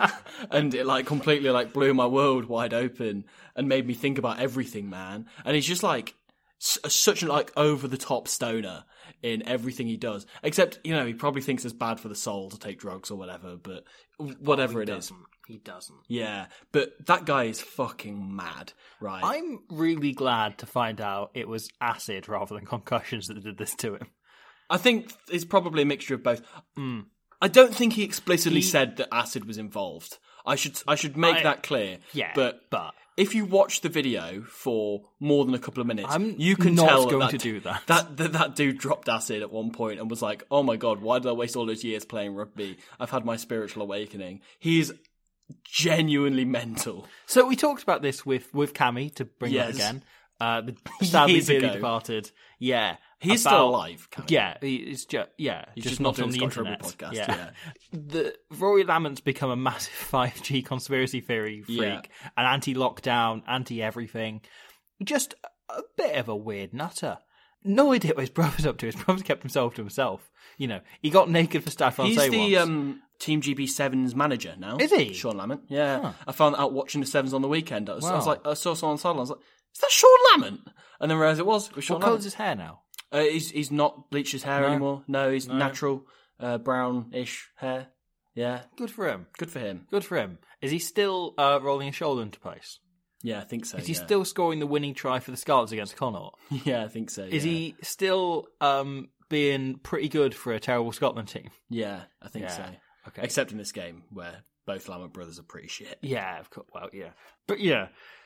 and it like completely like blew my world wide open and made me think about everything, man. And he's just like s- such an like over the top stoner in everything he does. Except, you know, he probably thinks it's bad for the soul to take drugs or whatever. But whatever he it is. doesn't. He doesn't. Yeah, but that guy is fucking mad, right? I'm really glad to find out it was acid rather than concussions that did this to him. I think it's probably a mixture of both. Mm. I don't think he explicitly He- said that acid was involved. I should I should make I- that clear. Yeah, but but if you watch the video for more than a couple of minutes, I'm you can not tell going that, to do that. That, that that dude dropped acid at one point and was like, "Oh my god, why did I waste all those years playing rugby? I've had my spiritual awakening." He's genuinely mental. So we talked about this with with Cammy to bring Yes. up again. Uh, the sadly Years dearly ago. departed. Yeah, He's about- still alive. Cammy. Yeah, he's just yeah, He's just, just not, not on doing the the Scotch Rugby internet. podcast, Yeah. yeah. The Rory Lamont's become a massive five G conspiracy theory freak, Yeah. an anti-lockdown, anti-everything. Just a bit of a weird nutter. No idea what his brother's up to. His brother's kept himself to himself. You know, he got naked for Stade He's Francais the once. um, Team G B seven's manager now. Is he? Sean Lamont. Yeah. Huh. I found out watching the Sevens on the weekend. I was, I was Wow. like, I saw someone on the sideline. I was like, is that Sean Lamont? And then realised it was. It was Sean What colour's Lamont. his hair now? Uh, he's, he's not bleached his hair No. anymore. No, he's No. natural, uh, brown-ish hair. Yeah. Good for him. Good for him. Good for him. Is he still uh, rolling his shoulder into place? Yeah, I think so. Is he yeah. still scoring the winning try for the Scarlets against Connaught? Yeah, I think so. Is yeah. he still um, being pretty good for a terrible Scotland team? Yeah, I think Yeah. so. Okay. Except in this game where both Lamont brothers are pretty shit. Yeah, of course. Well, yeah. But yeah,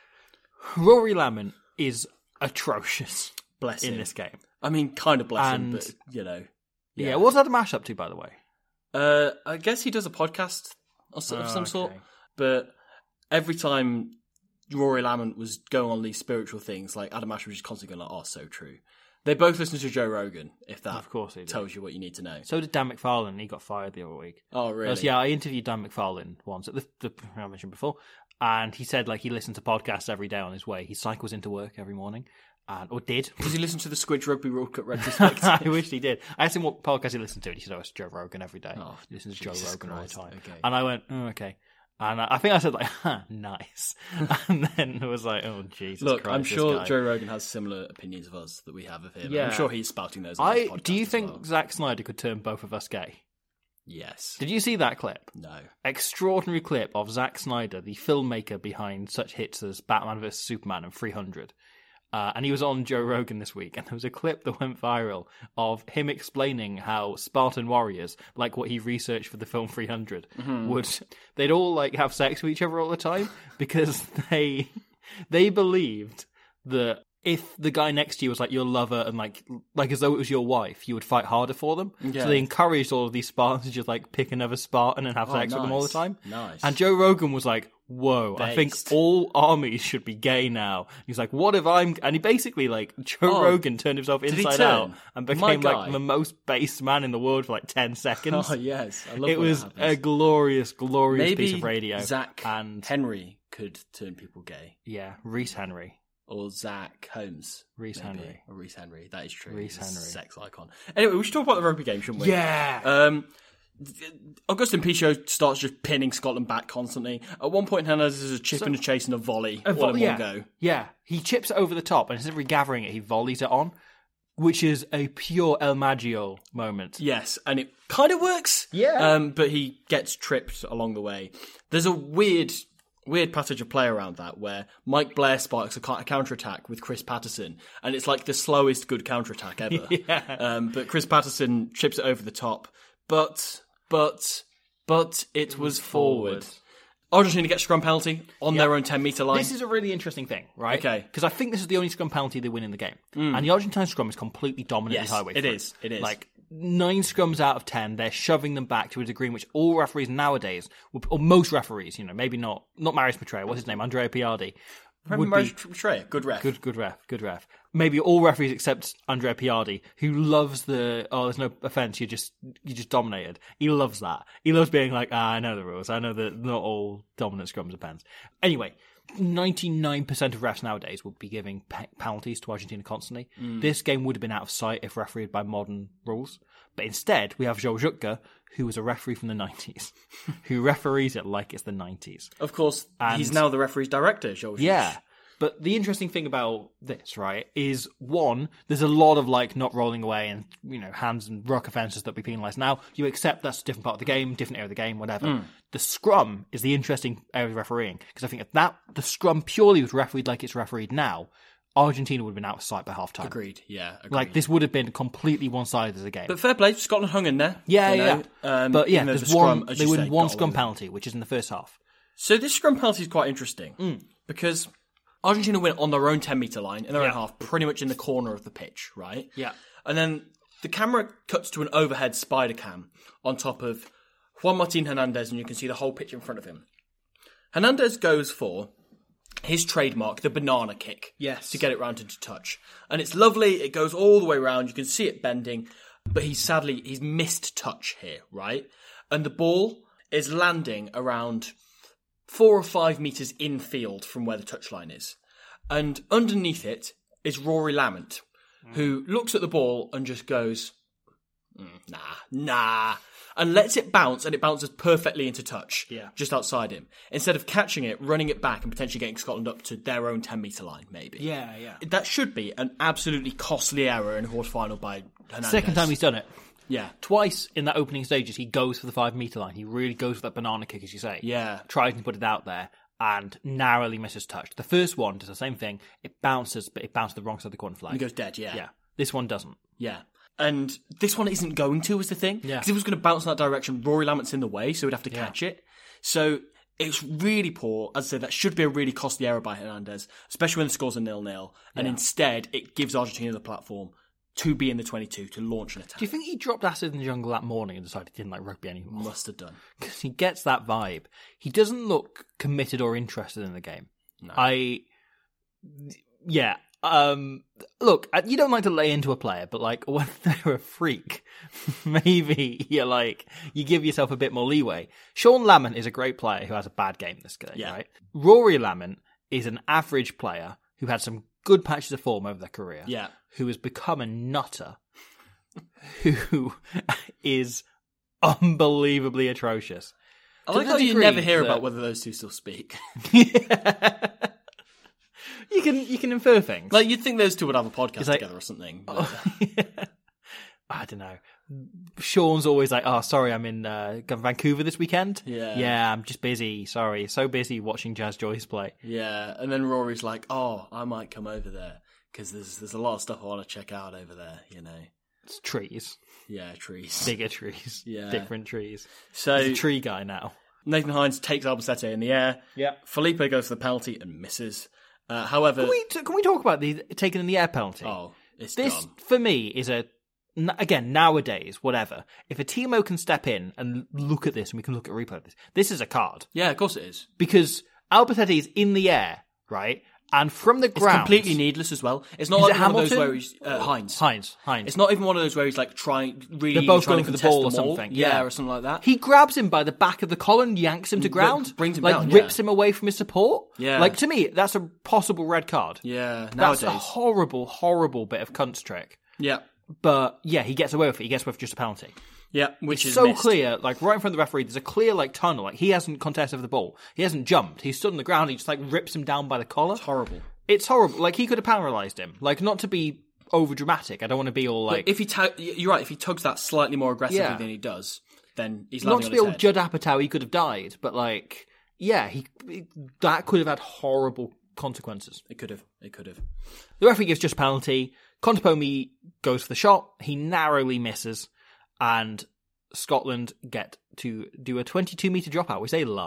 Rory Lamont is atrocious Bless in him. this game. I mean, kind of bless him, And- but, you know. Yeah. What's that a mash up to, by the way? Uh, I guess he does a podcast of, s- of Oh, some sort, okay. but every time Rory Lamont was going on these spiritual things, like Adam Ash was just constantly going like, "Oh, so true." They both listen to Joe Rogan, if that Of course they do. tells you what you need to know. So did Dan McFarlane. He got fired the other week. Oh, really? Because, yeah, I interviewed Dan McFarlane once at the, the I mentioned before, and he said like he listened to podcasts every day on his way. He cycles into work every morning, and or did. Does he listen to the Squidge Rugby World Cup retrospective? I wish he did. I asked him what podcast he listened to, and he said, "Oh, it's Joe Rogan every day. Oh, he listens to Joe Jesus Rogan Christ, all the time." okay. And I went, "Oh, okay." And I I think I said like, huh, "Nice," and then it was like, "Oh, Jesus Look, Christ!" I'm this sure guy. Joe Rogan has similar opinions of us that we have of him. Yeah. I'm sure he's spouting those on I his podcast do you as think well. Zack Snyder could turn both of us gay? Yes. Did you see that clip? No. Extraordinary clip of Zack Snyder, the filmmaker behind such hits as Batman versus Superman and three hundred. Uh, and he was on Joe Rogan this week, and there was a clip that went viral of him explaining how Spartan warriors, like what he researched for the film three hundred, Mm-hmm. would they'd all like have sex with each other all the time because they they believed that if the guy next to you was like your lover and like like as though it was your wife, you would fight harder for them. Yeah. So they encouraged all of these Spartans to just like pick another Spartan and have Oh, sex with them all the nice. time. Nice. And Joe Rogan was like, whoa, I think Based. all armies should be gay now. He's like, what if I'm... And he basically, like, Joe Oh, Rogan turned himself he inside turn? out and My became, guy. like, the most based man in the world for, like, ten seconds. Oh, yes. I love It when was that a happens. glorious, glorious Maybe piece of radio. Zach and, Henry could turn people gay. yeah, Reese Henry. Or Zach Holmes. Reese maybe. Henry. Or Reese Henry. That is true. Reese He's a Henry. sex icon. Anyway, we should talk about the rugby game, shouldn't we? Yeah! Um, Augustin Pichot starts just pinning Scotland back constantly. At one point, Hernandez is a chip So- and a chase and a volley A vo- all in yeah, one go. Yeah, he chips it over the top, and instead of regathering it, he volleys it on, which is a pure El Maggio moment. Yes, and it kind of works. Yeah. Um, but he gets tripped along the way. There's a weird, weird passage of play around that where Mike Blair sparks a, ca- a counter-attack with Chris Patterson, and it's like the slowest good counter-attack ever. Yeah. Um, but Chris Patterson chips it over the top. But, but, but it was forward. forward. Argentina gets scrum penalty on Yeah. their own ten-metre line. This is a really interesting thing, right? Okay. Because I think this is the only scrum penalty they win in the game. And the Argentine scrum is completely dominant Yes, in highway it front. is, it is. Like, nine scrums out of ten, they're shoving them back to a degree in which all referees nowadays, or most referees, you know, maybe not, not Marius Petraea, what's his name, Andrea Piardi. Remember would Marius be- Petraea? Good ref. Good, good ref, good ref. Maybe all referees except Andrea Piardi, who loves the oh, there's no offense, you just you just dominated. He loves that. He loves being like, ah, I know the rules. I know that not all dominant scrums are pens. Anyway, ninety-nine percent of refs nowadays would be giving pe- penalties to Argentina constantly. Mm. This game would have been out of sight if refereed by modern rules. But instead, we have Joel Jutka, who was a referee from the nineties, who referees it like it's the nineties. Of course, And- he's now the referee's director, Joel. Yeah. But the interesting thing about this, right, is one, there's a lot of like not rolling away and, you know, hands and ruck offences that we penalise now. You accept that's a different part of the game, different area of the game, whatever. Mm. The scrum is the interesting area of refereeing because I think if that the scrum purely was refereed like it's refereed now, Argentina would have been out of sight by half time. Agreed, yeah. Agreed. Like this would have been completely one-sided as a game. But fair play, Scotland hung in there. yeah, you know, yeah. Um, but yeah, even though there's the scrum, one. as They you win say, one got scrum away with it. penalty, which is in the first half. So this scrum penalty is quite interesting Mm. because Argentina win on their own ten-metre line, in their Yeah. own half, pretty much in the corner of the pitch, right? Yeah. And then the camera cuts to an overhead spider cam on top of Juan Martin Hernandez, and you can see the whole pitch in front of him. Hernandez goes for his trademark, the banana kick, Yes. to get it round into touch. And it's lovely, it goes all the way around, you can see it bending, but he's sadly, he's missed touch here, right? And the ball is landing around four or five metres infield from where the touchline is. And underneath it is Rory Lamont, who looks at the ball and just goes, "Mm, nah, nah, and lets it bounce, and it bounces perfectly into touch, Yeah. just outside him. Instead of catching it, running it back, and potentially getting Scotland up to their own ten-metre line, maybe. Yeah, yeah. That should be an absolutely costly error in a quarter-final by Hernandez. Second time he's done it. Yeah. Twice in that opening stages, he goes for the five metre line. He really goes for that banana kick, as you say. Yeah. Tries to put it out there and narrowly misses touch. The first one does the same thing. It bounces, but it bounces the wrong side of the corner flag. He goes dead, yeah. Yeah. This one doesn't. Yeah. And this one isn't going to, is the thing. Yeah. Because if it was going to bounce in that direction, Rory Lamont's in the way, so he'd have to Yeah. catch it. So it's really poor. As I said, that should be a really costly error by Hernandez, especially when the score's a nil-nil. And Yeah. instead, it gives Argentina the platform to be in the twenty-two, to launch an attack. Do you think he dropped acid in the jungle that morning and decided he didn't like rugby anymore? Must have done. Because he gets that vibe. He doesn't look committed or interested in the game. No. I, yeah. Um, look, you don't like to lay into a player, but like when they're a freak, maybe you're like you give yourself a bit more leeway. Sean Lamont is a great player who has a bad game this game, Yeah. right? Rory Lamont is an average player who had some good patches of form over their career. Yeah. Who has become a nutter, who is unbelievably atrocious. I To like the how you degree never hear that- about whether those two still speak. You can you can infer things. Like, you'd think those two would have a podcast It's like- together or something. Oh, but- I don't know. Sean's always like, "Oh, sorry, I'm in uh, Vancouver this weekend. Yeah. yeah, I'm just busy. Sorry, so busy watching Jazz Joyce play. Yeah, and then Rory's like, "Oh, I might come over there because there's there's a lot of stuff I want to check out over there." You know, It's trees, yeah, trees. bigger trees, Yeah. different trees. So He's a tree guy now. Nathan Hines takes Albacete in the air. Yeah. Felipe goes for the penalty and misses. Uh, however, Can we t- can we talk about the taking in the air penalty? oh, it's This, dumb. for me, is a n- again nowadays, whatever. If a T M O can step in and look at this, and we can look at a replay of this, this is a card Yeah, of course it is. because Albacete is in the air, right, and from the It's ground, completely needless as well. It's not Is like it one of those Hamilton? where he's uh, Hines. Hines, Hines. It's not even one of those where he's like trying really They're both trying going to for the contest ball or them all. something, Yeah, yeah. or something like that. He grabs him by the back of the collar and yanks him to ground, brings him like down, rips yeah. him away from his support. Yeah. Like to me, that's a possible red card. yeah, That's nowadays. a horrible, horrible bit of cunt's trick. yeah, But yeah, he gets away with it. He gets away with just a penalty. yeah, which is So missed. clear, like right in front of the referee, there's a clear like tunnel. Like he hasn't contested the ball. He hasn't jumped. He's stood on the ground. He just like rips him down by the collar. It's horrible. It's horrible. Like he could have paralysed him. Like not to be over dramatic. I don't want to be all like But if he, tug- you're right. If he tugs that slightly more aggressively Yeah. than he does, then he's not landing to on be his all head. Judd Apatow. He could have died, but like yeah, he that could have had horrible consequences. It could have. It could have. The referee gives just a penalty. Contepomi goes for the shot. He narrowly misses, and Scotland get to do a twenty-two metre dropout, which they love.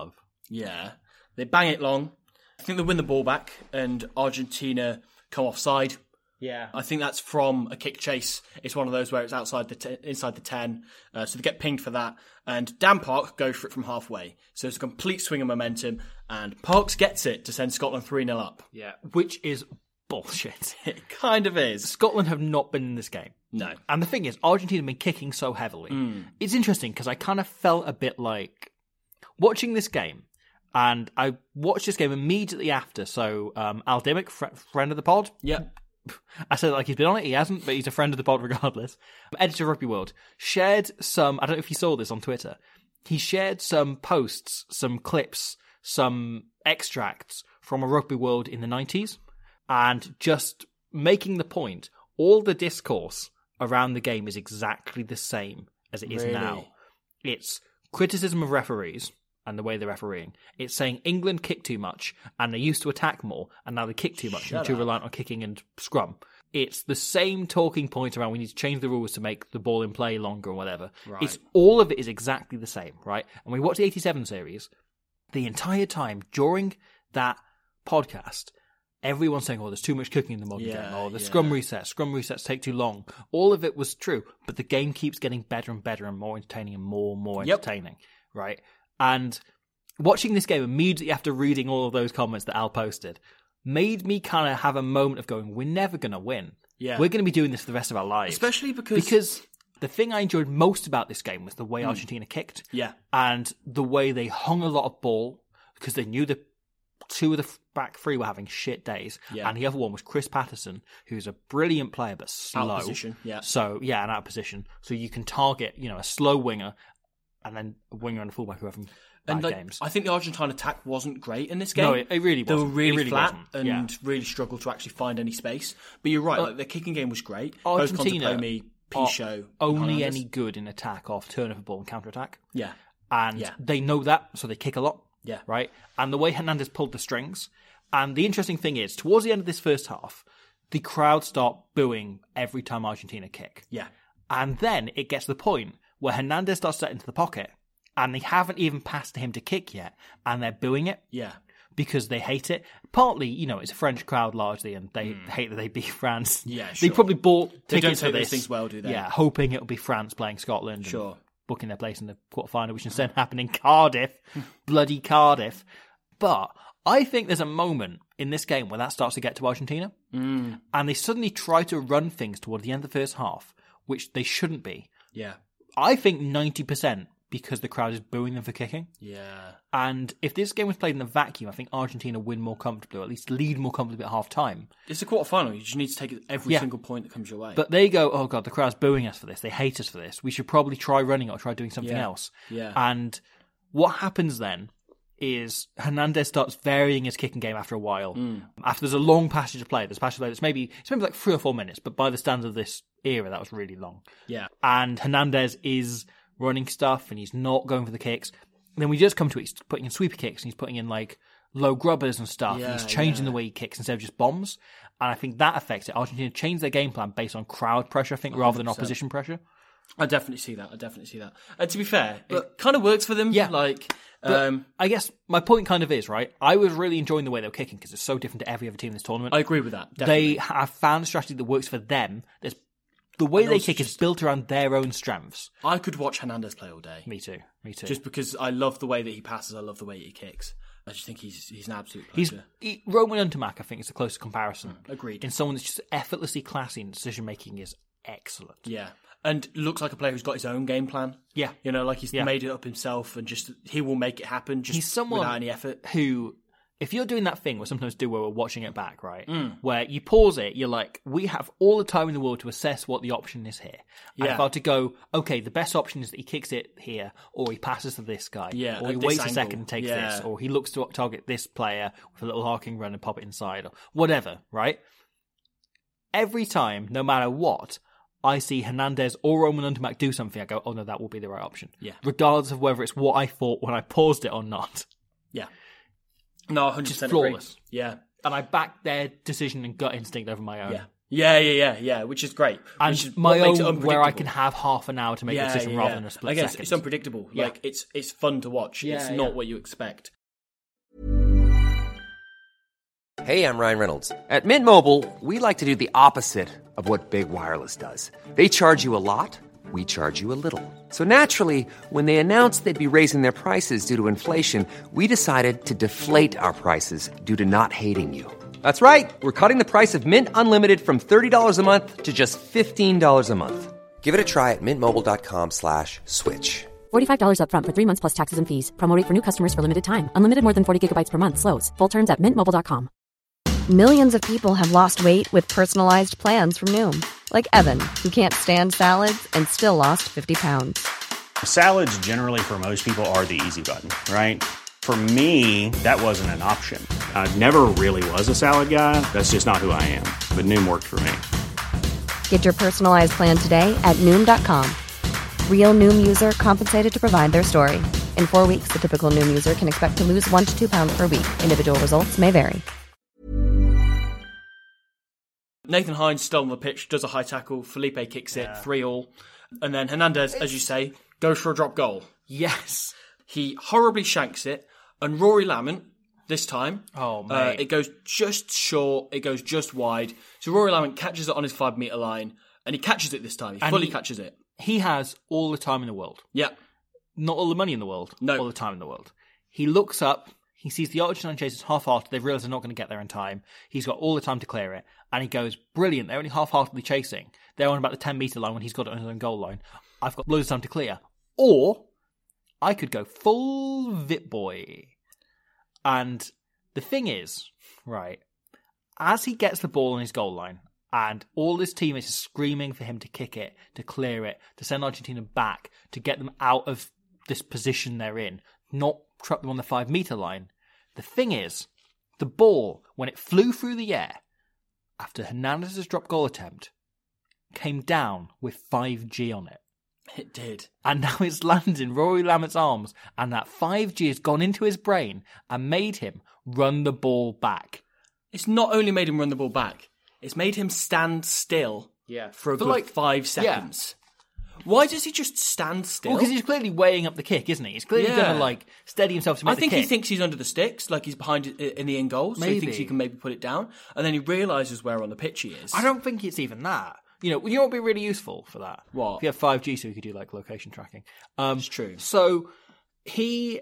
Yeah. They bang it long. I think they win the ball back, and Argentina come offside. Yeah. I think that's from a kick chase. It's one of those where it's outside the t- inside the ten, uh, so they get pinged for that. And Dan Park goes for it from halfway. So it's a complete swing of momentum, and Parks gets it to send Scotland three nil up. Yeah. Which is bullshit. It kind of is. Scotland have not been in this game. No. And the thing is, Argentina have been kicking so heavily. Mm. It's interesting because I kind of felt a bit like watching this game. And I watched this game immediately after. So um, Al Dimmick, fr- friend of the pod. Yep. I said like he's been on it. He hasn't, but he's a friend of the pod regardless. Editor of Rugby World shared some. I don't know if you saw this on Twitter. He shared some posts, some clips, some extracts from a Rugby World in the nineties, and just making the point. All the discourse around the game is exactly the same as it is Really? now. It's criticism of referees and the way they're refereeing. It's saying England kick too much and they used to attack more and now they kick too much Shut and too up. reliant on kicking and scrum. It's the same talking point around we need to change the rules to make the ball in play longer or whatever. Right. It's all of it is exactly the same, right? And we watch the eighty-seven series, the entire time during that podcast, everyone's saying, oh, there's too much cooking in the modern Yeah, game, or the yeah. scrum resets, scrum resets take too long. All of it was true, but the game keeps getting better and better and more entertaining and more and more Yep. entertaining, right? And watching this game immediately after reading all of those comments that Al posted made me kind of have a moment of going, we're never going to win. Yeah. We're going to be doing this for the rest of our lives. Especially because... Because the thing I enjoyed most about this game was the way Argentina kicked. Yeah. And the way they hung a lot of ball because they knew the two of the back three were having shit days. Yeah. And the other one was Chris Patterson, who's a brilliant player but slow. Out of position, yeah. So, yeah, and out of position. So you can target, you know, a slow winger and then a winger and a fullback who are having bad And like, games. I think the Argentine attack wasn't great in this game. No, it, it really They wasn't. were really, it really flat wasn't. and Yeah. really struggled to actually find any space. But you're right, Uh, like, their kicking game was great. Argentina Both Contepomi, are Pichot, only Hernandez. any good in attack off turnover ball and counter-attack. Yeah. And Yeah. they know that, so they kick a lot. Yeah. Right? And the way Hernandez pulled the strings. And the interesting thing is, towards the end of this first half, the crowd start booing every time Argentina kick. Yeah. And then it gets to the point where Hernandez starts to set into the pocket, and they haven't even passed to him to kick yet, and they're booing it. Yeah. Because they hate it. Partly, you know, it's a French crowd largely, and they hate that they beat France. Yeah, They sure. probably bought They don't tickets take for those this. things well, do they? Yeah, hoping it'll be France playing Scotland. Sure. And booking their place in the quarterfinal, which instead happened in Cardiff. Bloody Cardiff. But I think there's a moment in this game where that starts to get to Argentina. Mm. And they suddenly try to run things toward the end of the first half, which they shouldn't be. Yeah. I think ninety percent because the crowd is booing them for kicking. Yeah. And if this game was played in a vacuum, I think Argentina win more comfortably, or at least lead more comfortably at half time. It's a quarter final. You just need to take every Yeah. single point that comes your way. But they go, oh God, the crowd's booing us for this. They hate us for this. We should probably try running it or try doing something Yeah. else. Yeah. And what happens then is Hernandez starts varying his kicking game after a while. Mm. After there's a long passage of play, there's a passage of play that's maybe, it's maybe like three or four minutes, but by the standards of this era, that was really long. Yeah. And Hernandez is running stuff and he's not going for the kicks. And then we just come to it, he's putting in sweeper kicks and he's putting in like low grubbers and stuff. Yeah, and he's changing yeah. the way he kicks instead of just bombs. And I think that affects it. Argentina changed their game plan based on crowd pressure, I think, rather than one hundred percent. opposition pressure. I definitely see that. I definitely see that. And to be fair, it kind of works for them. Yeah. Like, But um, I guess my point kind of is, right, I was really enjoying the way they were kicking because it's so different to every other team in this tournament. I agree with that. Definitely. They have found a strategy that works for them. There's, the way And they also kick is just- built around their own strengths. I could watch Hernandez play all day. Me too. Me too. Just because I love the way that he passes. I love the way he kicks. I just think he's he's an absolute He's pleasure. he, Roman Untermack, I think, is the closest comparison. Agreed. In someone that's just effortlessly classy and decision making is excellent. Yeah. And looks like a player who's got his own game plan. Yeah. You know, like he's Yeah. made it up himself and just he will make it happen just He's someone without any effort. who, if you're doing that thing we sometimes do where we're watching it back, right? Mm. Where you pause it, you're like, we have all the time in the world to assess what the option is here. And Yeah. if I were to go, okay, the best option is that he kicks it here, or he passes to this guy, Yeah, or he at this waits a angle. second and takes Yeah. this, or he looks to target this player with a little arcing run and pop it inside, or whatever, right? Every time, no matter what, I see Hernandez or Roman Untermack do something, I go, oh no, that will be the right option. Yeah. Regardless of whether it's what I thought when I paused it or not. Yeah. No, one hundred percent Just agree. flawless. Yeah. And I back their decision and gut instinct over my own. Yeah. Yeah, yeah, yeah, yeah, which is great. And which is my what makes it own, where I unpredictable. can have half an hour to make yeah, a decision yeah, rather yeah. than a split I guess second. it's unpredictable. Yeah. Like it's it's fun to watch. Yeah, it's yeah. not what you expect. Hey, I'm Ryan Reynolds. At Mint Mobile, we like to do the opposite of what Big Wireless does. They charge you a lot, we charge you a little. So naturally, when they announced they'd be raising their prices due to inflation, we decided to deflate our prices due to not hating you. That's right. We're cutting the price of Mint Unlimited from thirty dollars a month to just fifteen dollars a month. Give it a try at mintmobile.com slash switch. forty-five dollars up front for three months plus taxes and fees. Promo rate for new customers for limited time. Unlimited more than forty gigabytes per month slows. Full terms at mint mobile dot com. Millions of people have lost weight with personalized plans from Noom. Like Evan, who can't stand salads and still lost fifty pounds. Salads generally for most people are the easy button, right? For me, that wasn't an option. I never really was a salad guy. That's just not who I am. But Noom worked for me. Get your personalized plan today at Noom dot com. Real Noom user compensated to provide their story. In four weeks, the typical Noom user can expect to lose one to two pounds per week. Individual results may vary. Nathan Hines still on the pitch, does a high tackle. Felipe kicks it, yeah. three all. And then Hernandez, as you say, goes for a drop goal. Yes. He horribly shanks it. And Rory Lamont, this time, oh mate. Uh, it goes just short, it goes just wide. So Rory Lamont catches it on his five metre line. And he catches it this time. He and fully he, catches it. He has all the time in the world. Yeah. Not all the money in the world. No. All the time in the world. He looks up. He sees the Argentine chasers half-hearted. They realise they're not going to get there in time. He's got all the time to clear it. And he goes, brilliant. They're only half-heartedly chasing. They're on about the ten-metre line when he's got it on his own goal line. I've got loads of time to clear. Or I could go full Vit Boy. And the thing is, right, as he gets the ball on his goal line, and all his team is screaming for him to kick it, to clear it, to send Argentina back, to get them out of this position they're in, not trap them on the five metre line. The thing is, the ball, when it flew through the air, after Hernandez's drop goal attempt, came down with five G on it. It did. And now it's landed in Rory Lamont's arms, and that five G has gone into his brain and made him run the ball back. It's not only made him run the ball back, it's made him stand still yeah. for a for good like, five seconds. Yeah. Why does he just stand still? Well, because he's clearly weighing up the kick, isn't he? He's clearly yeah. going to like steady himself to make I think the kick. he thinks he's under the sticks, like he's behind in the end goal, so maybe. he thinks he can maybe put it down, and then he realises where on the pitch he is. I don't think it's even that. You know, you know what would be really useful for that? What? If you have five G, so you could do like location tracking. Um, it's true. So he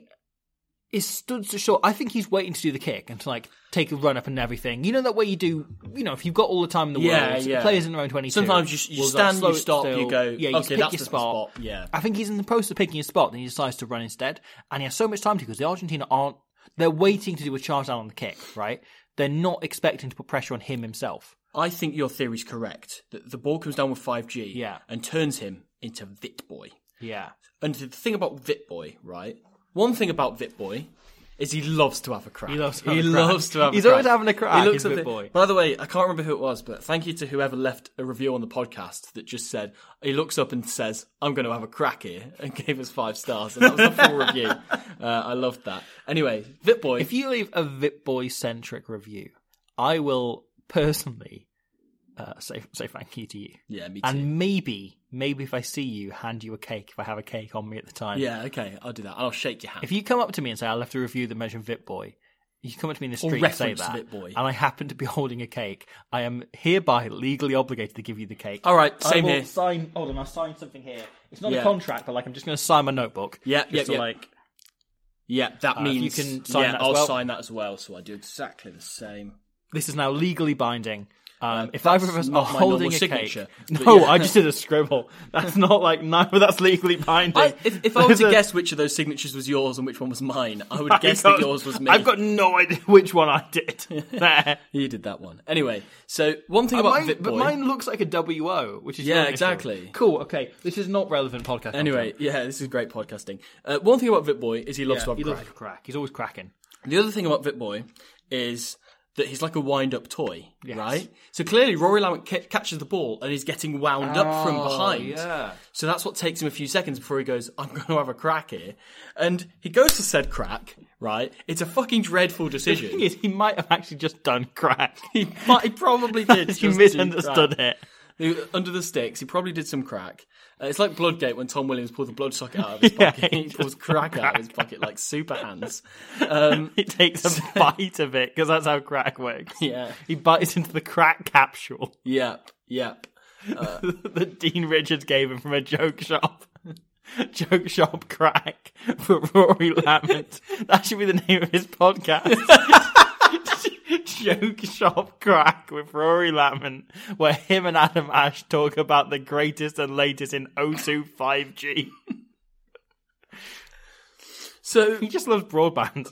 is stood so short. I think he's waiting to do the kick and to like take a run up and everything. You know that way you do. You know, if you've got all the time in the yeah, world, yeah. players in their own twenty-two. Sometimes you, you will stand, like, you stop, still. you go. Yeah, you okay, pick that's your the spot. spot. Yeah, I think he's in the process of picking his spot, and he decides to run instead. And he has so much time to because the Argentina aren't. They're waiting to do a charge down on the kick, right? They're not expecting to put pressure on him himself. I think your theory's correct. That the ball comes down with five G yeah. and turns him into Vit Boy. Yeah. And the thing about Vit Boy, right? One thing about Vit Boy is he loves to have a crack. He loves to have, he a, crack. Loves to have He's a crack. always having a crack. He looks at at Vit the, Boy. By the way, I can't remember who it was, but thank you to whoever left a review on the podcast that just said, he looks up and says, I'm going to have a crack here, and gave us five stars. And that was a full review. Uh, I loved that. Anyway, Vit Boy. If you leave a Vit Boy-centric review, I will personally uh, say say thank you to you. Yeah, me too. And maybe, maybe if I see you, hand you a cake if I have a cake on me at the time. Yeah, okay, I'll do that. I'll shake your hand. If you come up to me and say, I left a review that mentioned Vit Boy, you come up to me in the street and say that, Vit Boy. and I happen to be holding a cake, I am hereby legally obligated to give you the cake. All right, same I will here. Sign, hold on, I'll sign something here. It's not yeah. a contract, but like I'm just going to sign my notebook. Yeah, just yeah, to yeah. like. Yeah, that uh, means you can sign yeah, that as I'll well. sign that as well, so I do exactly the same. This is now legally binding. Um, Uh, if either of us are not my holding normal a signature, cake, but no, yeah. I just did a scribble. That's not like no, that's legally binding. I, if, if I were There's to a- guess which of those signatures was yours and which one was mine, I would I guess got- that yours was me. I've got no idea which one I did. There. You did that one. Anyway, so one thing Uh, about mine, Vit but Boy. mine looks like a W O, which is Yeah, your initial. exactly. Cool. Okay, this is not relevant podcast. Anyway, content. yeah, this is great podcasting. Uh, one thing about Vit Boy is he loves Yeah, to have he crack. loves to crack. He's always cracking. The other thing about Vit Boy is that he's like a wind-up toy, Yes. right? So clearly Rory Lamont ca- catches the ball and he's getting wound up from behind. yeah. So that's what takes him a few seconds before he goes, I'm going to have a crack here. And he goes to said crack, right? It's a fucking dreadful The thing decision. is, he might have actually just done crack. he, might, he probably did. he just do misunderstood crack. it. He- under the sticks. He probably did some crack. Uh, it's like Bloodgate when Tom Williams pulled the blood socket out of his Yeah, pocket. he He pulls crack out of his pocket like super hands. Um, He takes a bite of it, because that's how crack works. yeah. He bites into the crack capsule Yep. Yep. that Dean Richards gave him from a joke shop. Joke shop crack for Rory Lamont. That should be the name of his podcast. Joke shop crack with Rory Lamont, where him and Adam Ash talk about the greatest and latest in O two five G. So He just loves broadband.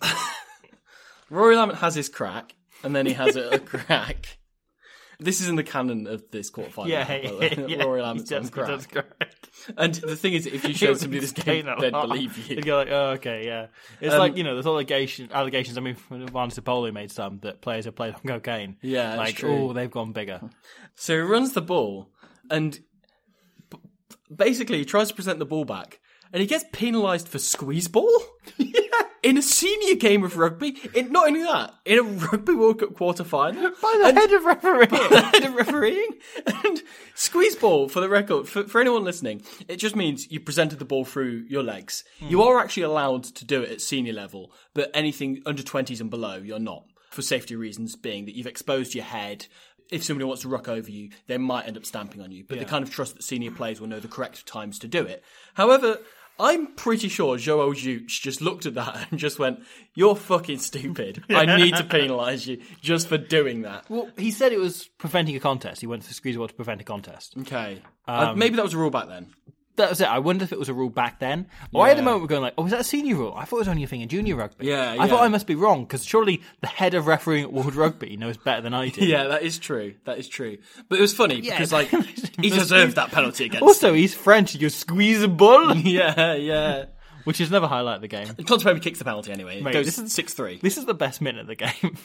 Rory Lamont has his crack, and then he has a, a crack. This is in the canon of this quarterfinal. Yeah, by the way. yeah, Rory he Lamont's does- on he crack. does crack. And the thing is, if you He showed would somebody this explain game, a they'd lot. believe you. They'd go like, oh, okay, yeah. It's Um, like, you know, there's allegation, allegations, I mean, Vanessa Poli made some, that players have played on cocaine. Yeah, that's Like, true. oh, they've gone bigger. So he runs the ball, and b- basically he tries to present the ball back, and he gets penalised for squeeze ball. Yeah. In a senior game of rugby. In, not only that, in a Rugby World Cup quarter final. By the head of refereeing. the head of refereeing. And squeeze ball, for the record, for, for anyone listening, it just means you presented the ball through your legs. Hmm. You are actually allowed to do it at senior level, but anything under twenties and below, you're not. For safety reasons being that you've exposed your head. If somebody wants to ruck over you, they might end up stamping on you. But they kind of trust that senior players will know the correct times to do it. However, I'm pretty sure Joe Juch just looked at that and just went, "You're fucking stupid. I need to penalise you just for doing that." Well, he said it was preventing a contest. He went to the squeeze ball to prevent a contest. Okay. Um, uh, maybe that was a rule back then. That was it. I wonder if it was a rule back then. Or I had a moment of going like, oh, is that a senior rule? I thought it was only a thing in junior rugby. Yeah, I yeah. thought I must be wrong, because surely the head of refereeing at World Rugby knows better than I do. Yeah, that is true. That is true. But it was funny Yeah. because, like, he deserved that penalty against Also, he's French. He goes, squeeze a ball. Yeah, yeah. Which is never highlight of the game. Conte kicks the penalty anyway. It Mate, goes this is- six three. This is the best minute of the game.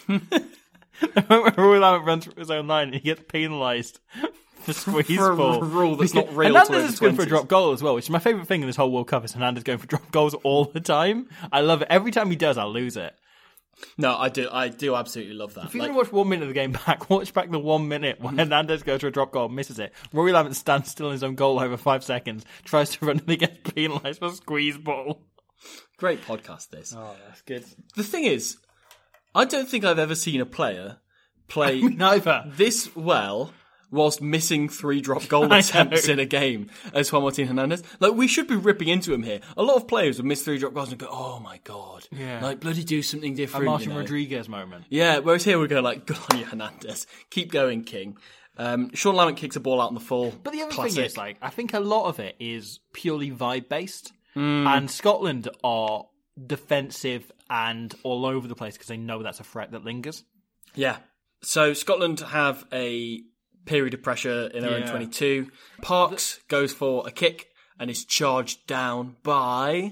The moment where Roy Lamont runs for his own line and he gets penalised for squeeze For a ball. rule that's not real Hernandez till over is going for a twenties. drop goal as well, which is my favourite thing in this whole World Cup is Hernandez going for drop goals all the time. I love it. Every time he does, I'll lose it. No, I do. I do absolutely love that. If you Like, want to watch one minute of the game back, watch back the one minute when Hernandez goes for a drop goal and misses it. Rory Lamont stands still in his own goal line for five seconds, tries to run and he gets penalised for squeeze ball. great podcast. This. Oh, that's good. The thing is, I don't think I've ever seen a player play Neither. this well whilst missing three drop goal I attempts know. in a game as Juan Martin Hernandez. Like, we should be ripping into him here. A lot of players would miss three drop goals and go, "Oh my god!" Yeah. Like, bloody do something A different. Martian you know? Rodriguez moment. Yeah, whereas here we go like, "Good on you, Hernandez. Keep going, King." Um, Sean Lamont kicks a ball out on the full. But the other Classic. thing is, like, I think a lot of it is purely vibe based, and Scotland are defensive and all over the place because they know that's a threat that lingers. Yeah. So Scotland have a period of pressure in their own Yeah. twenty-two. Parks goes for a kick and is charged down by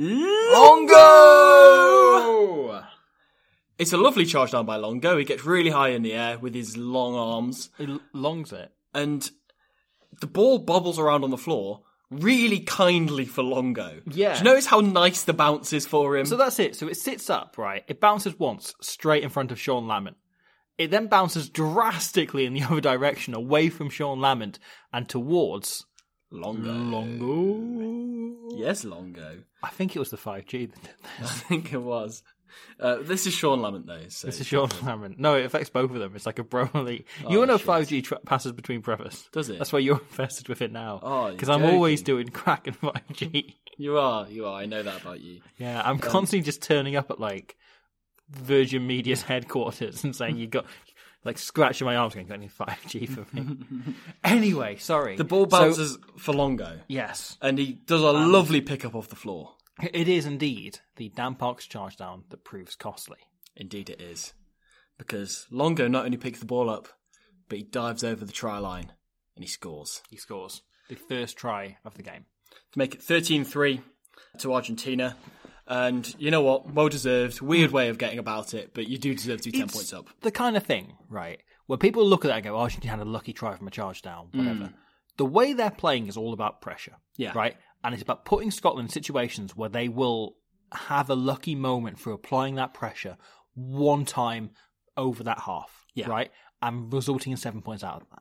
Longo! It's a lovely charge down by Longo. He gets really high in the air with his long arms, He l- longs it. and the ball bobbles around on the floor really kindly for Longo. Yeah. Do you notice how nice the bounce is for him? So that's it. So it sits up, right? It bounces once straight in front of Sean Lamont. It then bounces drastically in the other direction, away from Sean Lamont and towards Longo. Longo. Yes, Longo. I think it was the five G that did I this. think it was. Uh, this is Sean Lamont, though. So. This is Sean Lamont. No, it affects both of them. It's like a brotherly. Oh, you know, shit. five G tra- passes between brothers. Does it? That's why you're invested with it now. Oh, because you're I'm always joking. doing crack and five G. You are, you are. I know that about you. Yeah, I'm constantly just turning up at like Virgin Media's headquarters and saying you got like scratching my arms, going, "Got any five G for me?" Anyway, sorry. The ball So- bounces for Longo, yes, and he does a lovely pick up off the floor. it is indeed the Dan Parks charge down that proves costly. Indeed, it is, because Longo not only picks the ball up, but he dives over the try line and he scores He scores the first try of the game. to make it thirteen three to Argentina. And you know what? Well deserved. Weird way of getting about it, but you do deserve to be ten It's points up. The kind of thing, right, where people look at that and go, "Oh, Argentina had a lucky try from a charge down," whatever. The way they're playing is all about pressure, Yeah. right? And it's about putting Scotland in situations where they will have a lucky moment for applying that pressure one time over that half, Yeah. right? And resulting in seven points out of that.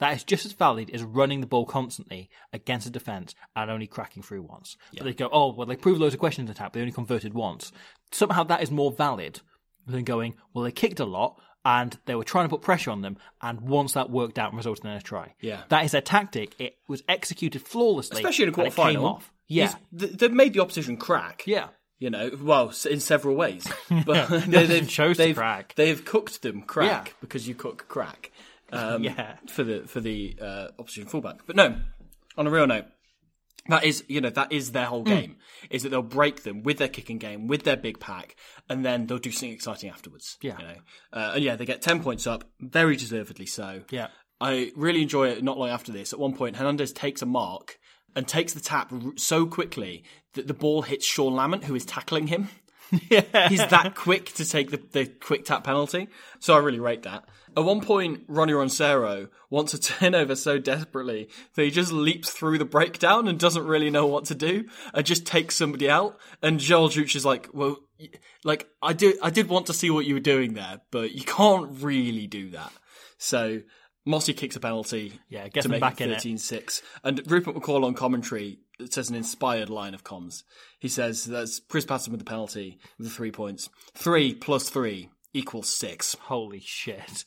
That is just as valid as running the ball constantly against a defence and only cracking through once. Yeah. But they go, oh, well, they proved loads of questions in attack, but they only converted once. Somehow that is more valid than going, well, they kicked a lot, and they were trying to put pressure on them, and once that worked out and resulted in a try. Yeah. That is their tactic. It was executed flawlessly. Especially in a quarter final. Yeah. They've made the opposition crack. Yeah. You know, well, in several ways. But they, they've chose they've, to crack. They've cooked them crack yeah. because you cook crack. Um, yeah. For the for the uh, opposition fullback. But no, on a real note, that is, you know, that is their whole game, mm. is that they'll break them with their kicking game, with their big pack, and then they'll do something exciting afterwards. Yeah. You know? uh, and yeah, they get ten points up, very deservedly so. Yeah. I really enjoy it not long after this. At one point, Hernandez takes a mark and takes the tap so quickly that the ball hits Sean Lamont, who is tackling him. Yeah. He's that quick to take the, the quick tap penalty. So I really rate that. At one point, Ronnie Roncero wants a turnover so desperately that he just leaps through the breakdown and doesn't really know what to do and just takes somebody out. And Joel Juch is like, well, like, I did, I did want to see what you were doing there, but you can't really do that. So Mossy kicks a penalty yeah, gets to make back it thirteen six. And Rupert McCall on commentary says an inspired line of comms. He says, that's Chris Patterson with the penalty with the three points. Three plus three equals six. Holy shit.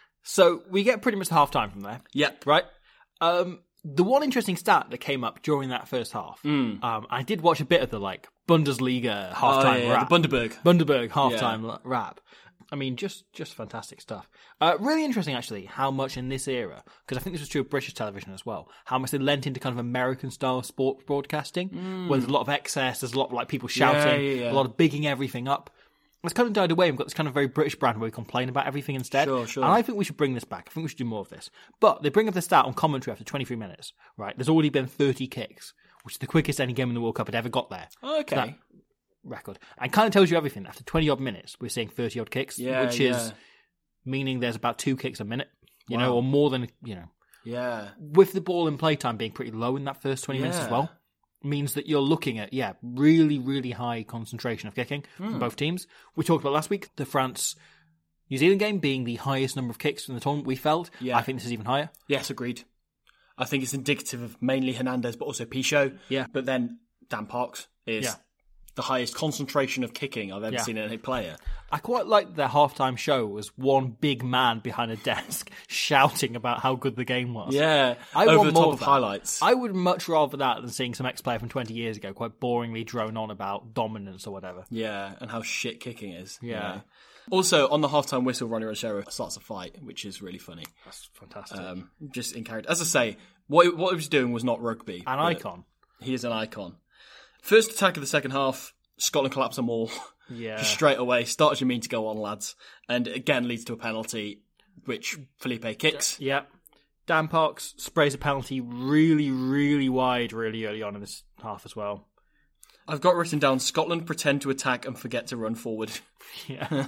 So we get pretty much the half time from there. Yep. Right? Um, the one interesting stat that came up during that first half, mm. um, I did watch a bit of the like Bundesliga halftime oh, yeah, rap. The Bundaberg. Bundaberg halftime yeah. rap. I mean, just just fantastic stuff. Uh, really interesting, actually, how much in this era, because I think this was true of British television as well, how much they lent into kind of American-style sport broadcasting, mm. where there's a lot of excess, there's a lot of like people shouting, yeah, yeah, yeah. a lot of bigging everything up. It's kind of died away. We've got this kind of very British brand where we complain about everything instead. Sure, sure. And I think we should bring this back. I think we should do more of this. But they bring up the stat on commentary after twenty-three minutes, right? There's already been thirty kicks, which is the quickest any game in the World Cup had ever got there. Okay. That record. And kind of tells you everything. After twenty-odd minutes, we're seeing thirty-odd kicks, yeah, which yeah. is meaning there's about two kicks a minute, you wow. know, or more than, you know. Yeah. With the ball in playtime being pretty low in that first twenty yeah. minutes as well. Means that you're looking at, yeah, really, really high concentration of kicking mm. from both teams. We talked about last week, the France-New Zealand game being the highest number of kicks in the tournament we felt. Yeah. I think this is even higher. Yes, agreed. I think it's indicative of mainly Hernandez, but also Pichot. Yeah. But then Dan Parks is yeah. the highest concentration of kicking I've ever yeah. seen in a player. I quite liked their halftime show was one big man behind a desk shouting about how good the game was. Yeah, I over want the more top of of highlights. I would much rather that than seeing some ex-player from twenty years ago quite boringly drone on about dominance or whatever. Yeah, and how shit kicking is. Yeah. You know? Also, on the halftime whistle, Ronnie Roncero starts a fight, which is really funny. That's fantastic. Um, just in character. As I say, what, what he was doing was not rugby. An icon. He is an icon. First attack of the second half, Scotland collapse them all. Yeah. Straight away. Start as you mean to go on, lads. And again leads to a penalty, which Felipe kicks. Yeah. Dan Parks sprays a penalty really, really wide really early on in this half as well. I've got written down, Scotland pretend to attack and forget to run forward. Yeah.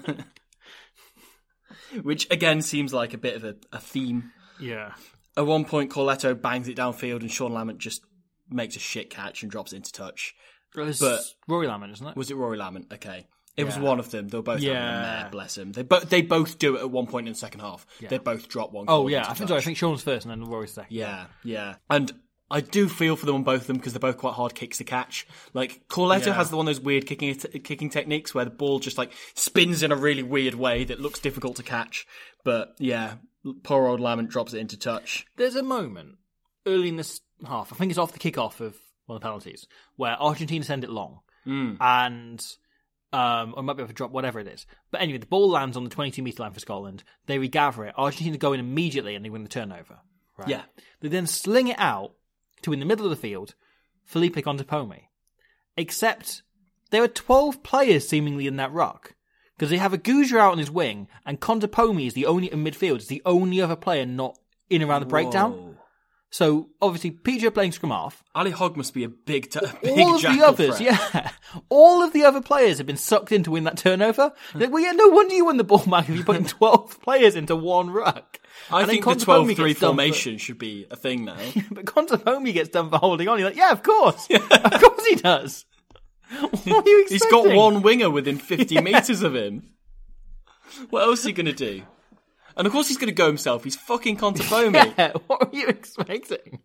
Which, again, seems like a bit of a, a theme. Yeah. At one point, Corletto bangs it downfield and Sean Lamont just makes a shit catch and drops it into touch. It was but Rory Lamont, isn't it? Was it Rory Lamont? Okay. It yeah. was one of them. They were both yeah. having a mare, bless them. They, bo- they both do it at one point in the second half. Yeah. They both drop one. Oh, yeah. I think, sorry, I think Sean's first and then Rory's second. Yeah, yeah. And I do feel for them on both of them because they're both quite hard kicks to catch. Like, Corletto yeah. has the one of those weird kicking kicking techniques where the ball just, like, spins in a really weird way that looks difficult to catch. But, yeah, poor old Lamont drops it into touch. There's a moment early in this half, I think it's off the kickoff of one of the penalties, where Argentina send it long. Mm. And, um, or it might be off a drop, whatever it is. But anyway, the ball lands on the twenty-two metre line for Scotland. They regather it. Argentina go in immediately and they win the turnover. Right? Yeah. They then sling it out to in the middle of the field, Felipe Contepomi. Except there are twelve players seemingly in that ruck. Because they have a Gouger out on his wing, and Contepomi is the only in midfield, is the only other player not in around the breakdown. Whoa. So, obviously, P J playing scrum half. Ali Hogg must be a big, t- a big All of the others, threat. yeah. All of the other players have been sucked in to win that turnover. Like, well, yeah, no wonder you won the ball back if you're putting twelve players into one ruck. I and think the twelve three formation for... should be a thing now. But Contepomi gets done for holding on. You're like, yeah, of course. Of course he does. What are you expecting? He's got one winger within fifty metres of him. What else are you going to do? And of course he's going to go himself. He's fucking Contepomi. Yeah, what were you expecting?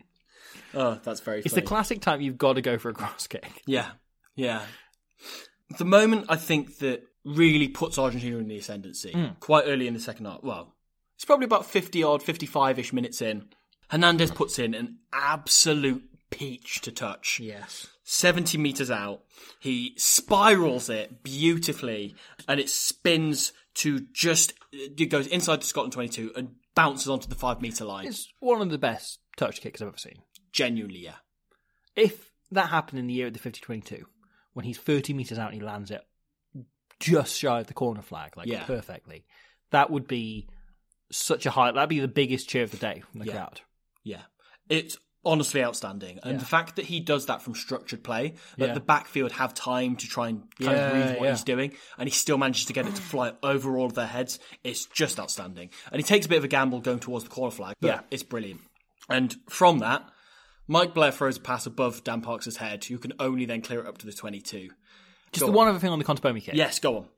Oh, that's very It's funny. the classic time you've got to go for a cross kick. Yeah, yeah. The moment I think that really puts Argentina in the ascendancy, Mm. quite early in the second half, well, it's probably about fifty-odd, fifty-five-ish minutes in, Hernandez puts in an absolute peach to touch. Yes. seventy metres out. He spirals it beautifully, and it spins to just, it goes inside the Scotland twenty-two and bounces onto the five-metre line. It's one of the best touch kicks I've ever seen. Genuinely, yeah. If that happened in the year of the fifty twenty-two, when he's thirty metres out and he lands it just shy of the corner flag, like Yeah. perfectly, that would be such a high, that'd be the biggest cheer of the day from the Yeah. crowd. Yeah. It's honestly outstanding. And Yeah. the fact that he does that from structured play, that Yeah. the backfield have time to try and kind Yeah, of read what yeah. he's doing, and he still manages to get it to fly over all of their heads, it's just outstanding. And he takes a bit of a gamble going towards the corner flag, but Yeah. it's brilliant. And from that, Mike Blair throws a pass above Dan Parks' head, who can only then clear it up to the twenty-two. Just Go the on. one other thing on the Contepomi kick. Yes, go on.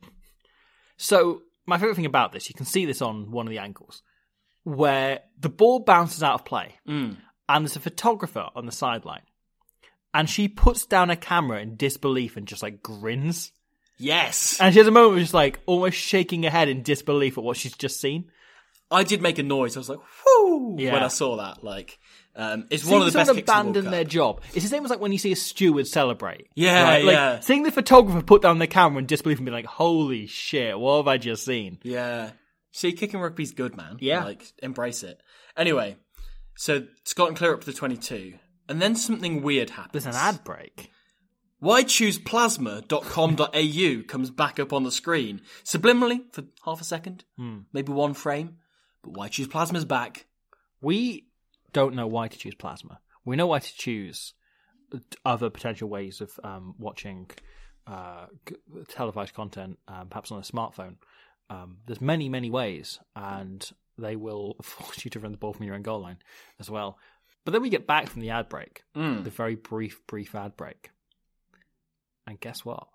So, my favourite thing about this, you can see this on one of the angles, where the ball bounces out of play, Mm. and there's a photographer on the sideline, and she puts down a camera in disbelief and just like grins. Yes! And she has a moment of just like almost shaking her head in disbelief at what she's just seen. I did make a noise. I was like, whoo, Yeah. when I saw that. Like, um, it's Seeing one of the best someone kicks in the World abandon Cup. their job. It's the same as like when you see a steward celebrate. Yeah, right? Like, yeah. seeing the photographer put down the camera in disbelief and be like, holy shit, what have I just seen? Yeah. See, kicking rugby's good, man. Yeah. Like, embrace it. Anyway, so Scotland clear up to the twenty-two, and then something weird happens. There's an ad break. Why choose plasma dot com dot a u comes back up on the screen. Subliminally, for half a second, Hmm. maybe one frame, but Why Choose Plasma's back. We don't know why to choose plasma. We know why to choose other potential ways of um, watching uh, g- televised content, um, perhaps on a smartphone. Um, there's many, many ways, and they will force you to run the ball from your own goal line as well. But then we get back from the ad break, Mm. the very brief, brief ad break. And guess what?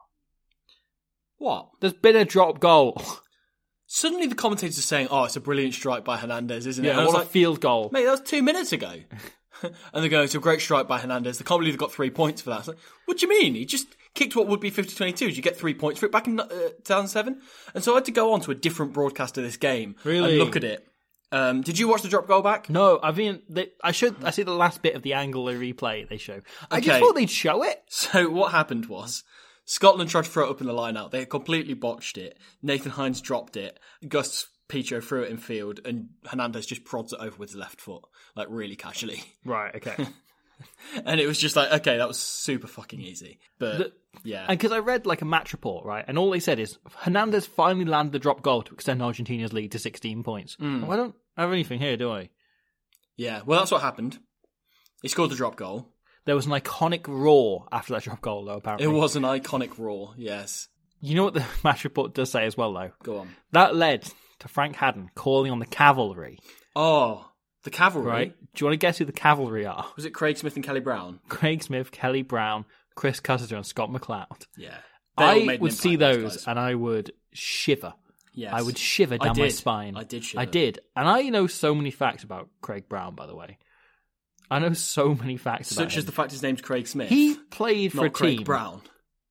What? There's been a drop goal. Suddenly the commentators are saying, oh, it's a brilliant strike by Hernandez, isn't it? Yeah, And I it was was a like, field goal. mate, that was two minutes ago. And they're going, it's a great strike by Hernandez. They can't believe they got three points for that. It's like, what do you mean? He just kicked what would be fifty twenty-two. Did you get three points for it back in uh, two thousand seven? And so I had to go on to a different broadcast of this game Really? and look at it. Um, did you watch the drop goal back? No, I mean, they, I should. I see the last bit of the angle they replay they show. I just Okay. thought they'd show it. So what happened was, Scotland tried to throw it up in the line out. They completely botched it. Nathan Hines dropped it. Gus Picho threw it in field, and Hernandez just prods it over with his left foot, like really casually. Right. Okay. And it was just like, okay, that was super fucking easy. But The- yeah, And because I read like a match report, right, and all they said is Hernandez finally landed the drop goal to extend Argentina's lead to sixteen points. Mm. Well, I don't have anything here, do I? yeah. Well, that's what happened. He scored the drop goal. There was an iconic roar after that drop goal, though. Apparently, It was an iconic roar. Yes. You know what the match report does say as well, though. Go on. That led to Frank Haddon calling on the cavalry. Oh, the cavalry. Right? Do you want to guess who the cavalry are? Was it Craig Smith and Kelly Brown? Craig Smith, Kelly Brown, Chris Cussiter, and Scott McLeod. Yeah. They all I made an would see impact, those guys. and I would shiver. Yes. I would shiver I down my did. spine. I did shiver. I did. And I know so many facts about Craig Brown, by the way. I know so many facts about Such him. as the fact his name's Craig Smith. He played for not a Craig team. Brown.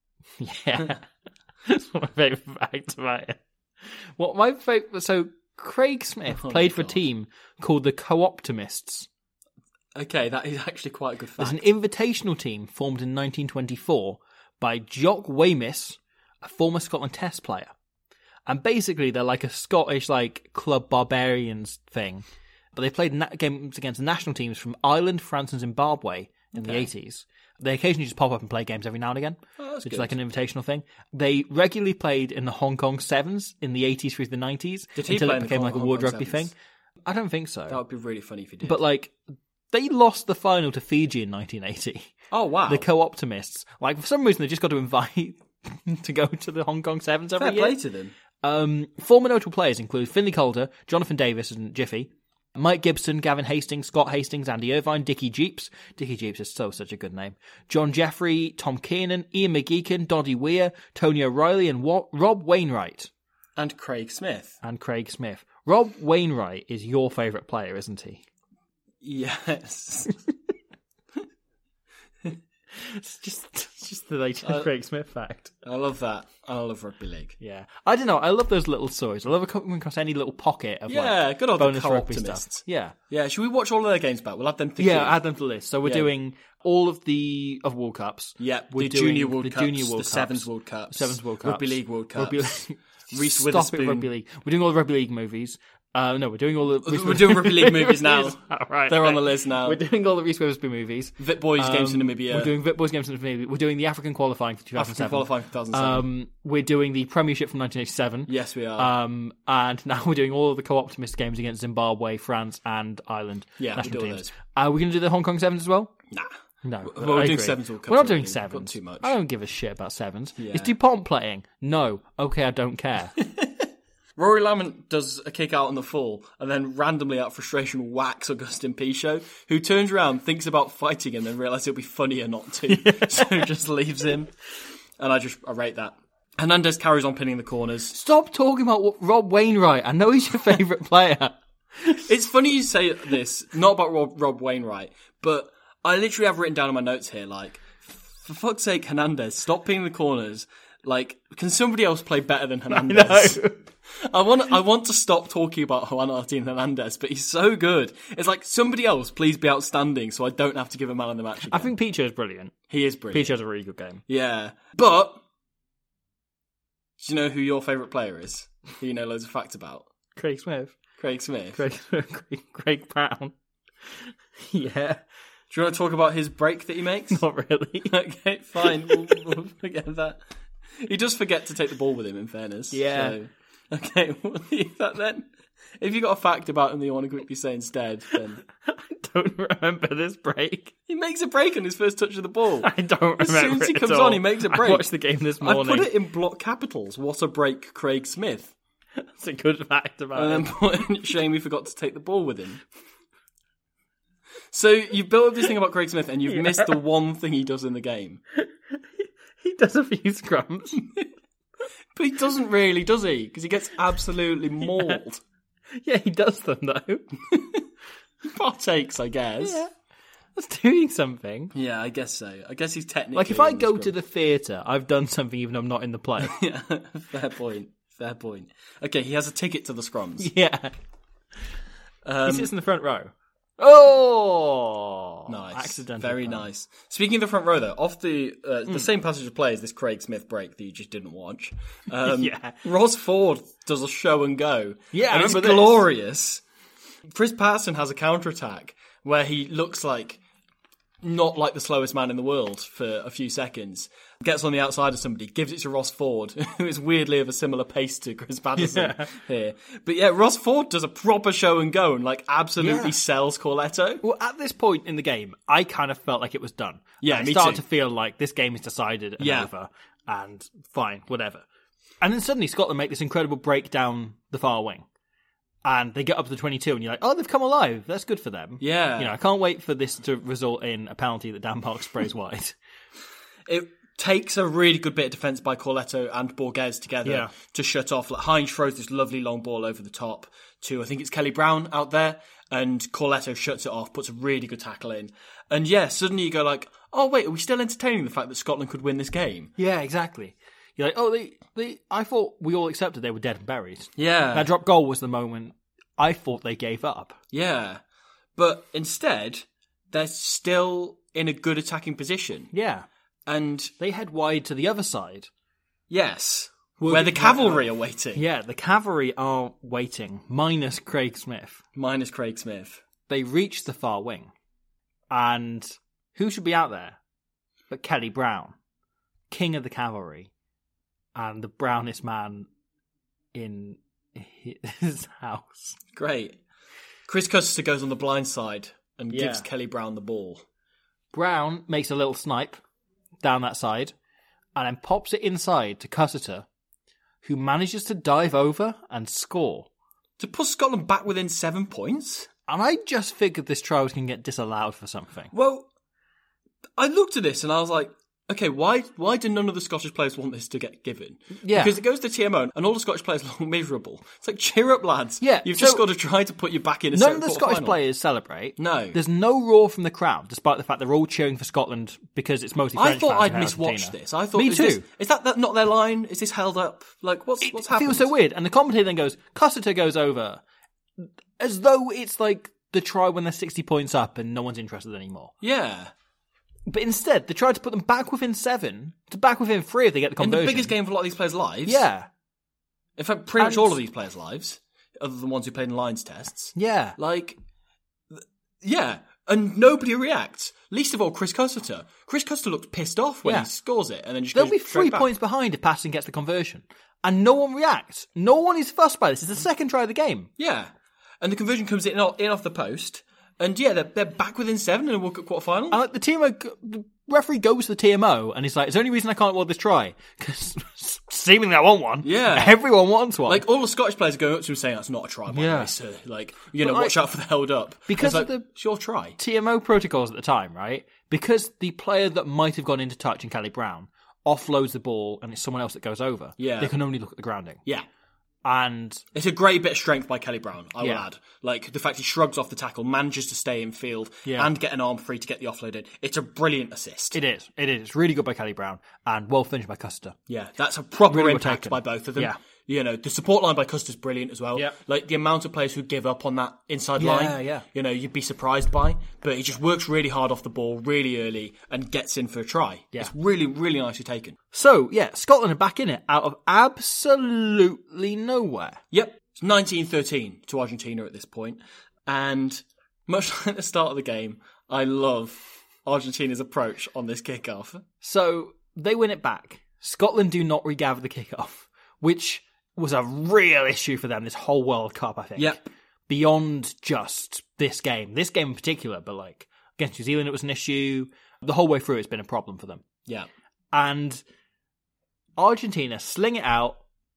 Yeah. That's one of my favourite facts about it. What my favourite... So, Craig Smith Oh played my for a God. team called the Co-Optimists. Okay, that is actually quite a good fact. There's an invitational team formed in nineteen twenty-four by Jock Weymouth, a former Scotland Test player. And basically, they're like a Scottish, like, club barbarians thing. But they played na- games against national teams from Ireland, France, and Zimbabwe in the Okay. eighties. They occasionally just pop up and play games every now and again. Oh, that's which good. is like an invitational thing. They regularly played in the Hong Kong Sevens in the eighties through the nineties. Did he until play it in the became Hong- like a Hong World Kong Rugby Sevens? thing. I don't think so. That would be really funny if he did. But, like, they lost the final to Fiji in nineteen eighty. oh, wow. The Co-Optimists. Like, for some reason, they just got to invite to go to the Hong Kong Sevens every Fair year. play to them. Um, former notable players include Finlay Calder, Jonathan Davis and Jiffy, Mike Gibson, Gavin Hastings, Scott Hastings, Andy Irvine, Dickie Jeeps. Dickie Jeeps is so such a good name. John Jeffrey, Tom Kiernan, Ian McGeechan, Doddy Weir, Tony O'Reilly and Wa- Rob Wainwright. And Craig Smith. And Craig Smith. Rob Wainwright is your favourite player, isn't he? Yes. It's just, it's just the latest Uh, Craig Smith fact. I love that. I love rugby league. Yeah. I don't know. I love those little stories. I love coming across any little pocket of Yeah, like good old the bonus rugby co-optimists. stuff. Yeah. Yeah, should we watch all of their games back? We'll add them to the Yeah, queue. add them to the list. So we're Yeah. doing all of the of World Cups. Yeah, we're the doing Junior World the Cups, Junior World the Cups, Sevens World Cups, Sevens World Cups, Rugby League World Cups. Rugby League. Reese Stop Witherspoon. it, Rugby League. We're doing all the Rugby League movies. Uh, no, we're doing all the. We're doing Rugby League movies now. All right, They're on okay. the list now. We're doing all the Reese Witherspoon movies. Vit Boys games in Um, Namibia. We're doing Vit Boys games in Namibia. We're doing the African qualifying for two thousand seven. African qualifying for two thousand seven. Um, we're doing the Premiership from nineteen eighty-seven. Yes, we are. Um, and now we're doing all of the co-optimist games against Zimbabwe, France, and Ireland. Yeah, we national do all teams. those. Are we going to do the Hong Kong Sevens as well? Nah. No. Well, we're I doing agree. Sevens World Cup We're not already. doing Got sevens. too much. I don't give a shit about sevens. Yeah. Is DuPont playing? No. Okay, I don't care. Rory Lamont does a kick out on the full and then randomly out of frustration whacks Augustin Pichot, who turns around, thinks about fighting and then realises it'll be funnier not to. Yeah. So just leaves him. And I just I rate that. Hernandez carries on pinning the corners. Stop talking about what, Rob Wainwright. I know he's your favourite player. It's funny you say this, not about Rob, Rob Wainwright, but I literally have written down in my notes here, like, for fuck's sake, Hernandez, stop pinning the corners. Like, can somebody else play better than Hernandez? I know. I want I want to stop talking about Juan Martin Hernandez, but he's so good. It's like, somebody else, please be outstanding, so I don't have to give a man of the match again. I think Pichot is brilliant. he is brilliant. Pichot's a really good game. Yeah. But, do you know who your favourite player is? Who you know loads of facts about? Craig Smith. Craig Smith. Craig, Craig, Craig Brown. Yeah. Do you want to talk about his break that he makes? Not really. Okay, fine. We'll, we'll forget that. He does forget to take the ball with him, in fairness. Yeah. So, okay, we'll leave that then. If you've got a fact about him that you want to quickly say instead, then... I don't remember this break. He makes a break on his first touch of the ball. I don't remember As soon as he it comes at all. on, he makes a break. I watched the game this I morning. put it in block capitals. What a break, Craig Smith. That's a good fact about And him. then put in, shame he forgot to take the ball with him. So you've built up this thing about Craig Smith and you've Yeah. missed the one thing he does in the game. He does a few scrums. But he doesn't really, does he? Because he gets absolutely mauled. Yeah, he does them, though. He partakes, I guess. Yeah. That's doing something. Yeah, I guess so. I guess he's technically... Like, if I in go scrum. to the theatre, I've done something even though I'm not in the play. Yeah, fair point. Fair point. Okay, he has a ticket to the scrums. Yeah. Um, He sits in the front row. Oh! Nice. Accidental. Very pun. nice. Speaking of the front row, though, off the uh, the same passage of play as this Craig Smith break that you just didn't watch, um, Yeah. Ross Ford does a show and go. Yeah, I and it's remember this. glorious. Chris Patterson has a counter-attack where he looks like not like the slowest man in the world for a few seconds, gets on the outside of somebody, gives it to Ross Ford, who is weirdly of a similar pace to Chris Patterson Yeah. here. But yeah, Ross Ford does a proper show and go and like absolutely Yeah. sells Corletto. Well, at this point in the game, I kind of felt like it was done. Yeah, I me started too. to feel like this game is decided and Yeah. over, and fine, whatever. And then suddenly Scotland make this incredible break down the far wing. And they get up to the twenty-two, and you're like, oh, they've come alive. That's good for them. Yeah. You know, I can't wait for this to result in a penalty that Dan Park sprays wide. It takes a really good bit of defence by Corletto and Borges together Yeah. to shut off. Like Hines throws this lovely long ball over the top to, I think it's Kelly Brown out there, and Corletto shuts it off, puts a really good tackle in. And yeah, suddenly you go like, oh wait, are we still entertaining the fact that Scotland could win this game? Yeah, exactly. You're like, oh, they, they, I thought we all accepted they were dead and buried. Yeah. That drop goal was the moment I thought they gave up. Yeah. But instead, they're still in a good attacking position. Yeah. And They head wide to the other side. yes, Well, where the yeah. cavalry are waiting. Yeah, the cavalry are waiting, minus Craig Smith. Minus Craig Smith. They reach the far wing. And who should be out there but Kelly Brown, king of the cavalry, and the brownest man in his house. Great. Chris Custer goes on the blind side and Yeah. gives Kelly Brown the ball. Brown makes a little snipe down that side and then pops it inside to Custer, who manages to dive over and score. To put Scotland back within seven points? And I just figured this try was going to get disallowed for something. Well, I looked at this and I was like, Okay, why why do none of the Scottish players want this to get given? Yeah. Because it goes to T M O and all the Scottish players look miserable. It's like, cheer up, lads. Yeah, You've so just got to try to put you back in a None of the quarter Scottish final. players celebrate. No. There's no roar from the crowd, despite the fact they're all cheering for Scotland because it's mostly French I thought fans I'd who hate miswatched Argentina. this. I thought, Me is too. This, is that, that not their line? Is this held up? Like, what's It what's happened? feels so weird. And the commentator then goes, Cossiter goes over, as though it's like the try when they're sixty points up and no one's interested anymore. Yeah. But instead, they tried to put them back within seven, to back within three if they get the In conversion. the biggest game for a lot of these players' lives. Yeah. In fact, pretty much And- all of these players' lives, other than ones who played in Lions tests. Yeah. Like, th- yeah. And nobody reacts. Least of all, Chris Cussiter. Chris Cussiter looks pissed off when Yeah. he scores it and then just They'll goes be straight three back. points behind if Patterson gets the conversion. And no one reacts. No one is fussed by this. It's the second try of the game. Yeah. And the conversion comes in, in off the post. And yeah, they're, they're back within seven in a World Cup quarter final. And like the T M O, the referee goes to the T M O and he's like, "Is there any reason I can't award this try?" Because seemingly I want one. Yeah. everyone wants one. Like, all the Scottish players are going up to him saying, that's not a try, by Yeah. the way, sir. Like, you know, But, like, watch out for the held up. because It's of like, the- it's your try. T M O protocols at the time, right? Because the player that might have gone into touch in Kelly Brown offloads the ball and it's someone else that goes over. Yeah. They can only look at the grounding. Yeah. And It's a great bit of strength by Kelly Brown, I will Yeah. add. Like, the fact he shrugs off the tackle, manages to stay in field, Yeah. and get an arm free to get the offload in. It's a brilliant assist. it is. It is. It's really good by Kelly Brown and well finished by Custer. Yeah, that's a proper Really well impact taken. by both of them. Yeah. You know, the support line by Custer's brilliant as well. Yeah. Like, the amount of players who give up on that inside Yeah, line, yeah. you know, you'd be surprised by. But he just works really hard off the ball, really early, and gets in for a try. Yeah. It's really, really nicely taken. So, yeah, Scotland are back in it out of absolutely nowhere. Yep. It's nineteen thirteen to Argentina at this point. And much like the start of the game, I love Argentina's approach on this kickoff. So, they win it back. Scotland do not regather the kickoff, which was a real issue for them this whole World Cup, I think. Yep. Beyond just this game. This game in particular, but like against New Zealand it was an issue. The whole way through it's been a problem for them. Yeah. And Argentina sling it out,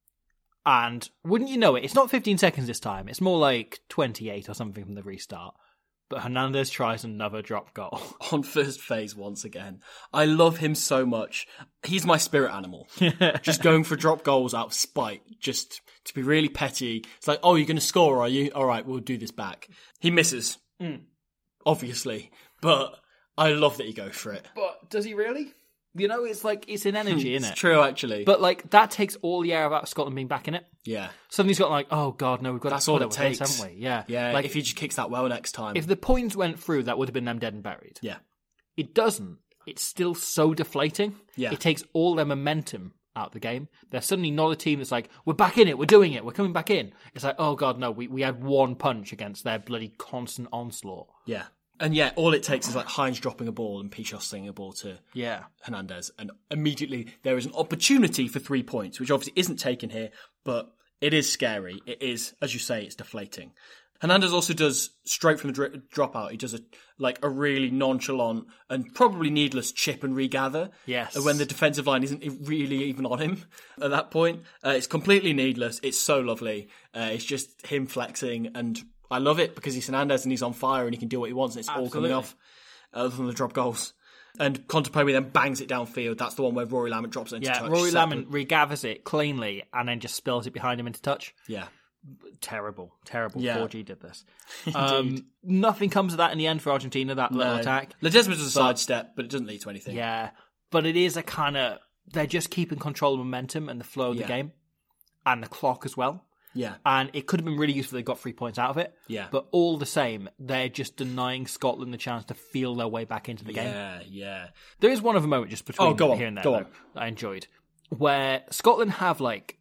and wouldn't you know it, it's not fifteen seconds this time. It's more like twenty-eight or something from the restart. But Hernandez tries another drop goal. On first phase once again. I love him so much. He's my spirit animal. Just going for drop goals out of spite. Just to be really petty. It's like, oh, you're going to score, are you? All right, we'll do this back. He misses. Obviously. But I love that he goes for it. But does he really? You know, it's like, it's an energy, isn't It's it? true, actually. But like, that takes all the air out of Scotland being back in it. yeah. Suddenly he's got like, oh god, no, we've got That's to all put it up with this, takes. haven't we? Yeah. Yeah, Like, if he just kicks that well next time. if the points went through, that would have been them dead and buried. Yeah. It doesn't. It's still so deflating. Yeah. It takes all their momentum out of the game. They're suddenly not a team that's like, we're back in it, we're doing it, we're coming back in. It's like, oh god, no, we, we had one punch against their bloody constant onslaught. Yeah. And yeah, all it takes is like Hines dropping a ball and Pichot slinging a ball to Yeah. Hernandez, and immediately there is an opportunity for three points, which obviously isn't taken here, but it is scary. It is, as you say, it's deflating. Hernandez also does, straight from the dr- dropout, he does a like a really nonchalant and probably needless chip and regather. Yes. When the defensive line isn't really even on him at that point. Uh, it's completely needless. It's so lovely. Uh, it's just him flexing, and I love it because he's Hernandez and he's on fire and he can do what he wants and it's all coming Absolutely. off, other than the drop goals. And Contepomi then bangs it downfield. That's the one where Rory Lamont drops it into Yeah, touch. Rory Separate- Lamont regathers it cleanly and then just spills it behind him into touch. Yeah. Terrible, terrible. Yeah. four G did this. Um, nothing comes of that in the end for Argentina, that little No. attack. Ledesma does a sidestep, but it doesn't lead to anything. Yeah, but it is a kind of, they're just keeping control of momentum and the flow of Yeah. the game and the clock as well. Yeah. And it could have been really useful if they got three points out of it. Yeah. But all the same, they're just denying Scotland the chance to feel their way back into the game. Yeah, yeah. There is one other moment just between Oh, go on, here and there go though, on. that I enjoyed, where Scotland have like,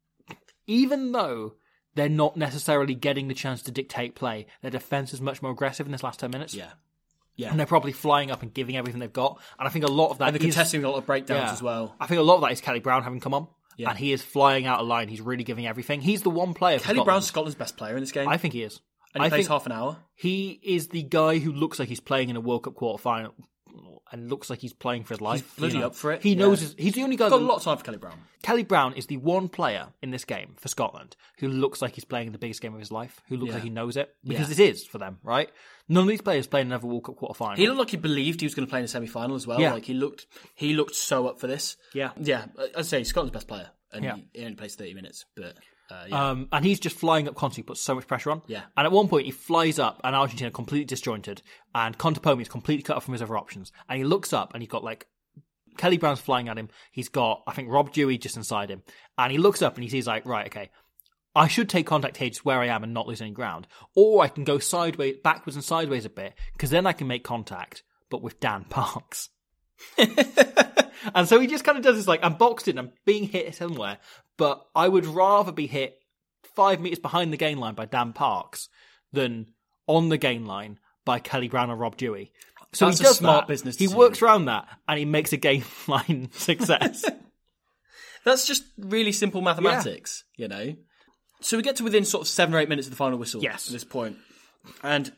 even though they're not necessarily getting the chance to dictate play, their defence is much more aggressive in this last ten minutes. Yeah. Yeah. And they're probably flying up and giving everything they've got. And I think a lot of that And they're is... contesting a lot of breakdowns Yeah. as well. I think a lot of that is Kelly Brown having come on. Yeah. And he is flying out of line. He's really giving everything. He's the one player for Kelly Scotland. Brown's Scotland's best player in this game. I think he is. and he I plays think half an hour. he is the guy who looks like he's playing in a World Cup quarter final and looks like he's playing for his life. He's bloody you know. up for it. He yeah. knows his, he's the only guy. Got that, a lot of time for Kelly Brown. Kelly Brown is the one player in this game for Scotland who looks like he's playing the biggest game of his life. Who looks Yeah. like he knows it because Yeah. this is for them, right? None of these players play another World Cup quarter final. He looked like he believed he was going to play in the semi-final as well. Yeah. Like he looked, he looked so up for this. Yeah. yeah. I'd say he's Scotland's best player, and Yeah. he, he only plays thirty minutes. But uh, yeah, Um, and he's just flying up constantly, puts so much pressure on. Yeah. And at one point, he flies up, and Argentina are completely disjointed, and Contepomi is completely cut off from his other options. And he looks up, and he's got like Kelly Brown's flying at him. He's got, I think, Rob Dewey just inside him, and he looks up and he sees like, right, okay, I should take contact here just where I am and not lose any ground, or I can go sideways, backwards and sideways a bit, because then I can make contact, but with Dan Parks. And so he just kind of does this like, I'm boxed in, I'm being hit somewhere, but I would rather be hit five metres behind the gain line by Dan Parks than on the gain line by Kelly Brown or Rob Dewey. So That's he a does smart that. business He decision. works around that and he makes a gain line success. that's just really simple mathematics, you know. So we get to within sort of seven or eight minutes of the final whistle. Yes. At this point, and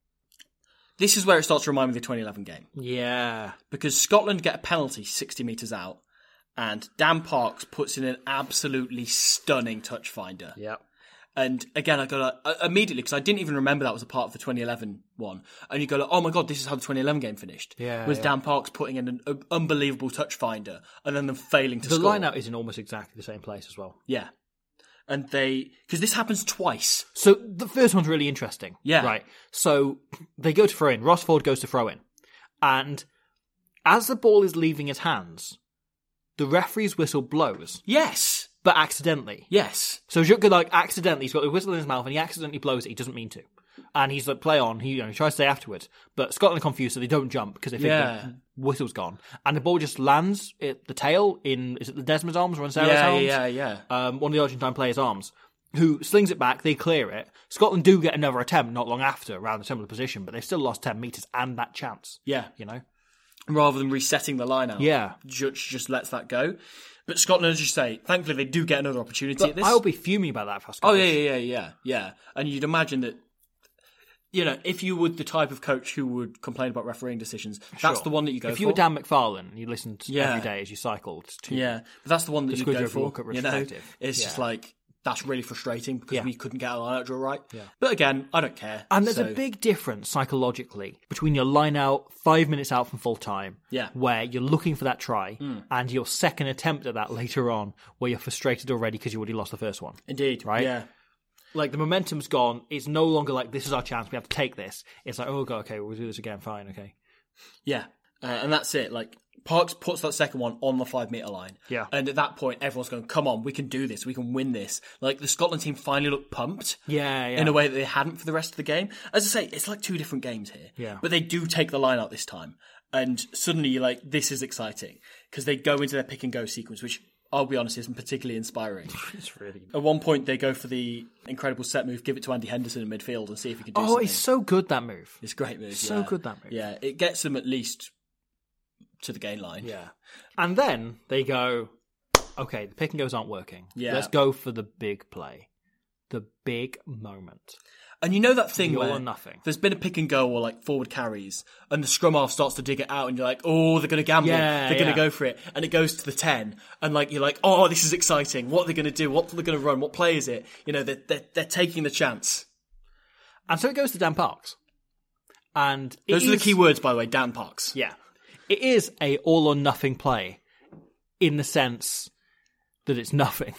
this is where it starts to remind me of the twenty eleven game, Yeah. because Scotland get a penalty sixty metres out, and Dan Parks puts in an absolutely stunning touch finder. Yep. And again, I go like, uh, immediately, because I didn't even remember that was a part of the twenty eleven one. And you go like, oh my God, this is how the twenty eleven game finished. Yeah, With yeah. Dan Parks putting in an uh, unbelievable touch finder and then them failing to The score. line-out is in almost exactly the same place as well. Yeah. And they, because this happens twice. So the first one's really interesting. Yeah. Right. So they go to throw in. Ross Ford goes to throw in. And as the ball is leaving his hands, the referee's whistle blows, Yes. but accidentally. Yes. So Jutke, like, accidentally, he's got the whistle in his mouth and he accidentally blows it. He doesn't mean to. And he's like, play on. He, you know, he tries to say afterwards. But Scotland are confused, so they don't jump because they think Yeah. the whistle's gone. And the ball just lands at the tail in, is it the Desmond's arms or in Sarah's Yeah, arms? yeah, yeah. Um, one of the Argentine players' arms, who slings it back, they clear it. Scotland do get another attempt not long after around a similar position, but they've still lost ten metres and that chance. Yeah. You know? Rather than resetting the line out. Yeah. Judge just lets that go. But Scotland, as you say, thankfully they do get another opportunity But at this. I'll be fuming about that for Oh, Scotland. yeah, yeah, yeah, yeah, yeah. And you'd imagine that, you know, if you were the type of coach who would complain about refereeing decisions, that's Sure. the one that you go If for. you were Dan McFarlane and you listened Yeah. every day as you cycled to Yeah, but that's the one that The you go Squidrow for. World Cup You know, retrospective. it's just Yeah. like, that's really frustrating because Yeah. we couldn't get our line out draw right. Yeah. But again, I don't care. And there's So- a big difference psychologically between your line out five minutes out from full time, Yeah. where you're looking for that try, and your second attempt at that later on, where you're frustrated already because you already lost the first one. Indeed, Right? Yeah. Like the momentum's gone. It's no longer like this is our chance. We have to take this. It's like, oh god, okay, we'll do this again. Fine, okay. Yeah, uh, and that's it. Like Parks puts that second one on the five meter line. Yeah. and at that point, everyone's going, "Come on, we can do this. We can win this." Like the Scotland team finally looked pumped. Yeah, yeah. In a way that they hadn't for the rest of the game. As I say, it's like two different games here. Yeah. But they do take the line out this time, and suddenly you're like, "This is exciting," because they go into their pick and go sequence, which I'll be honest isn't particularly inspiring. It's really. At one point, they go for the incredible set move, give it to Andy Henderson in midfield, and see if he can do Oh, something. it's so good that move. It's a great move. so yeah. good, that move. Yeah, it gets them at least to the gain line. Yeah. And then they go, okay, the pick and goes aren't working. Yeah. Let's go for the big play, the big moment. And you know that thing The all where or nothing. there's been a pick and go or like forward carries, and the scrum half starts to dig it out, and you're like, oh, they're going to gamble, Yeah, they're going yeah. to go for it, and it goes to the ten, and like you're like, oh, this is exciting. What are they going to do? What are they going to run? What play is it? You know, they're they're, they're taking the chance. And so it goes to Dan Parks. And it Those are the is- key words, by the way. Dan Parks. Yeah. It is a all or nothing play in the sense that it's nothing.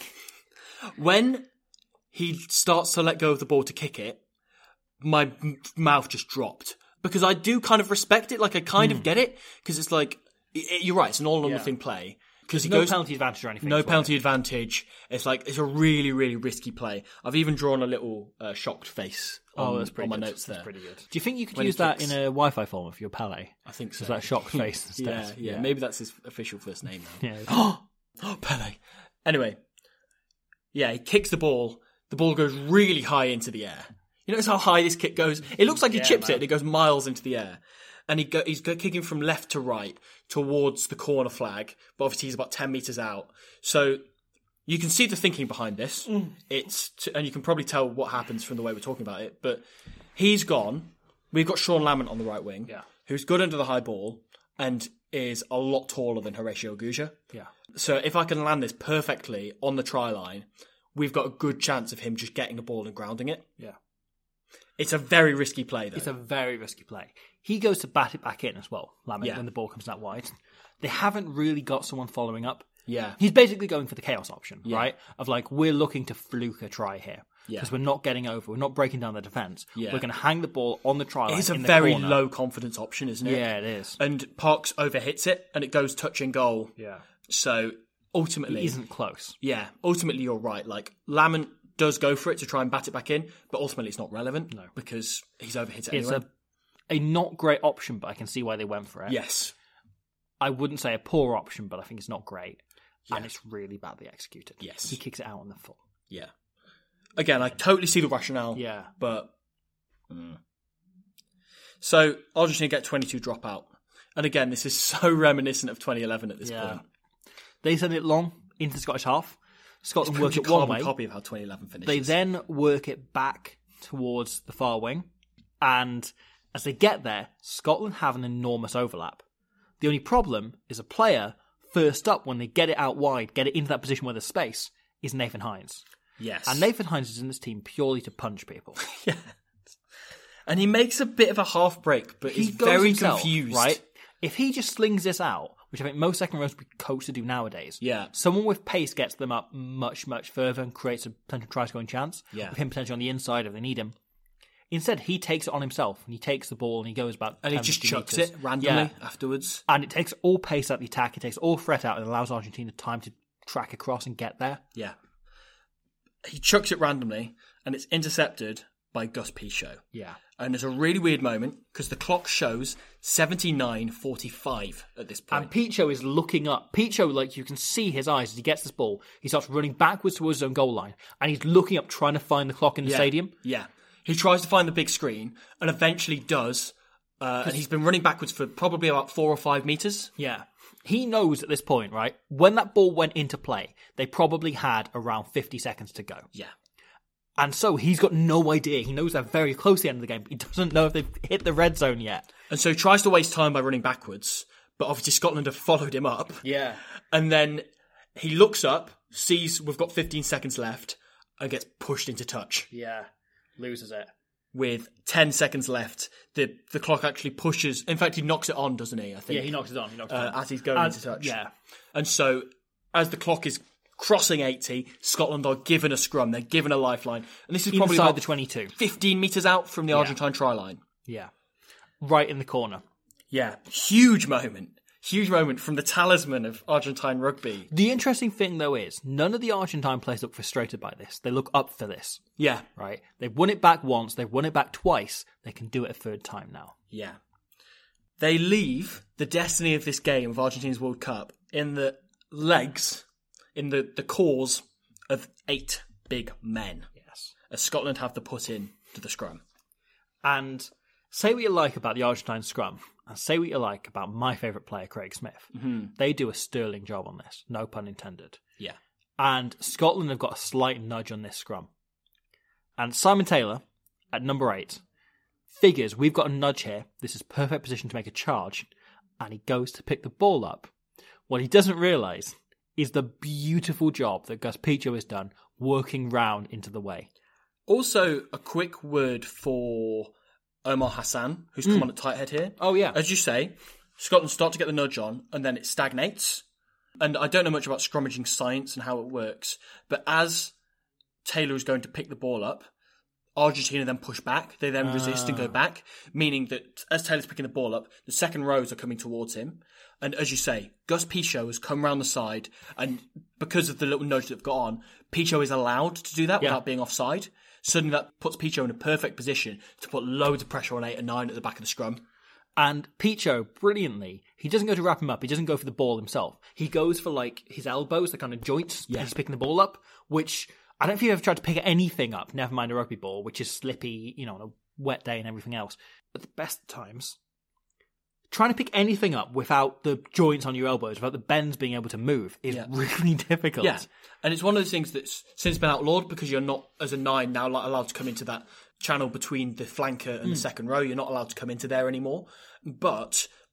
When he starts to let go of the ball to kick it, my m- mouth just dropped. Because I do kind of respect it, like I kind Hmm. of get it, because it's like, i- i- you're right, it's an all or Yeah. nothing play. Because he No goes, penalty advantage or anything. no as well. penalty advantage. It's like, it's a really, really risky play. I've even drawn a little uh, shocked face on, Oh, that's pretty on my good. notes there. That's pretty good. Do you think you could When he use that kicks. in a Wi-Fi form for your Pele? I think so. Just that shocked face instead. Yeah, yeah, maybe that's his official first name now. Yeah. Oh, Pele. Anyway, yeah, he kicks the ball. The ball goes really high into the air. You notice how high this kick goes? It looks like he Yeah, chips man. it and it goes miles into the air. And he go, he's go, kicking from left to right towards the corner flag, but obviously he's about ten metres out. So you can see the thinking behind this. Mm. It's to, and you can probably tell what happens from the way we're talking about it. But he's gone. We've got Sean Lamont on the right wing, Yeah. who's good under the high ball. and is a lot taller than Horatio Guja. Yeah. So if I can land this perfectly on the try line, we've got a good chance of him just getting a ball and grounding it. Yeah. It's a very risky play, though. It's a very risky play. He goes to bat it back in as well, Lamin, Yeah. when the ball comes that wide. They haven't really got someone following up. Yeah. He's basically going for the chaos option, Yeah. right? Of like, we're looking to fluke a try here. Yeah. Because we're not getting over. We're not breaking down the defence. Yeah. We're going to hang the ball on the try line. It's a in the very corner. low confidence option, isn't it? Yeah, it is. And Parks overhits it, and it goes touch and goal. Yeah. So ultimately, It isn't close. yeah, ultimately you're right. Like Lamin does go for it to try and bat it back in, but ultimately it's not relevant. No. Because he's overhit it It's anyway. a, a not great option, but I can see why they went for it. Yes. I wouldn't say a poor option, but I think it's not great. Yeah. And it's really badly executed. Yes. He kicks it out on the full. Yeah. Again, I totally see the rationale. Yeah. But mm. So Argentina get twenty-two dropout, and again, this is so reminiscent of twenty eleven at this Yeah. point. They send it long into the Scottish half. Scotland work It's it a one carbon way. copy of how twenty eleven finishes. They then work it back towards the far wing. And as they get there, Scotland have an enormous overlap. The only problem is a player first up when they get it out wide, get it into that position where there's space, is Nathan Hines. Yes. And Nathan Hines is in this team purely to punch people. Yeah. And he makes a bit of a half break, but He he's goes very himself, confused. right? If he just slings this out, which I think most second rows would be coached to do nowadays, Yeah. someone with pace gets them up much, much further and creates a potential try scoring chance. Yeah. With him potentially on the inside if they need him. Instead, he takes it on himself and he takes the ball and he goes about And he ten, just fifteen chucks meters. it randomly Yeah. afterwards. And it takes all pace out of the attack, it takes all threat out and allows Argentina time to track across and get there. Yeah. He chucks it randomly, and it's intercepted by Gus Pichot. Yeah. And there's a really weird moment, because the clock shows seventy-nine forty-five at this point. And Pichot is looking up. Pichot, like, you can see his eyes as he gets this ball. He starts running backwards towards his own goal line. And he's looking up, trying to find the clock in the yeah. stadium. Yeah. He tries to find the big screen, and eventually does. Uh, and he's been running backwards for probably about four or five metres. Yeah. He knows at this point, right, when that ball went into play, they probably had around fifty seconds to go. Yeah. And so he's got no idea. He knows they're very close to the end of the game, but he doesn't know if they've hit the red zone yet. And so he tries to waste time by running backwards, but obviously Scotland have followed him up. Yeah. And then he looks up, sees we've got fifteen seconds left, and gets pushed into touch. Yeah. Loses it. With ten seconds left, the the clock actually pushes. In fact, he knocks it on, doesn't he? I think. Yeah, he knocks it on. He knocks it uh, on. as he's going And- into touch. Yeah. And so, as the clock is crossing eighty, Scotland are given a scrum. They're given a lifeline, and this is probably Inside about the twenty-two. fifteen meters out from the Argentine try line. Yeah. Right in the corner. Yeah, huge moment. Huge moment from the talisman of Argentine rugby. The interesting thing, though, is none of the Argentine players look frustrated by this. They look up for this, Yeah, right? They've won it back once. They've won it back twice. They can do it a third time now. yeah. They leave the destiny of this game of Argentina's World Cup in the legs, in the, the cause of eight big men. Yes. As Scotland have to put in to the scrum. And say what you like about the Argentine scrum, and say what you like about my favourite player, Craig Smith. Mm-hmm. They do a sterling job on this. No pun intended. Yeah. And Scotland have got a slight nudge on this scrum. And Simon Taylor, at number eight, figures we've got a nudge here. This is perfect position to make a charge. And he goes to pick the ball up. What he doesn't realise is the beautiful job that Gus Pichot has done working round into the way. Also, a quick word for Omar Hassan, who's come on at tight head here. Oh, yeah. As you say, Scotland start to get the nudge on, and then it stagnates. And I don't know much about scrummaging science and how it works, but as Taylor is going to pick the ball up, Argentina then push back. They then resist and go back, meaning that as Taylor's picking the ball up, the second rows are coming towards him. And as you say, Gus Pichot has come round the side, and because of the little nudge that they've got on, Pichot is allowed to do that Yeah. without being offside. Suddenly that puts Pichot in a perfect position to put loads of pressure on eight and nine at the back of the scrum. And Pichot, brilliantly, he doesn't go to wrap him up. He doesn't go for the ball himself. He goes for like his elbows, the kind of joints, Yeah. as he's picking the ball up, which I don't know if you've ever tried to pick anything up, never mind a rugby ball, which is slippy, you know, on a wet day and everything else. At the best times, trying to pick anything up without the joints on your elbows, without the bends being able to move, is Yeah. really difficult. Yeah, and it's one of those things that's since been outlawed because you're not, as a nine, now like, allowed to come into that channel between the flanker and the second row. You're not allowed to come into there anymore. But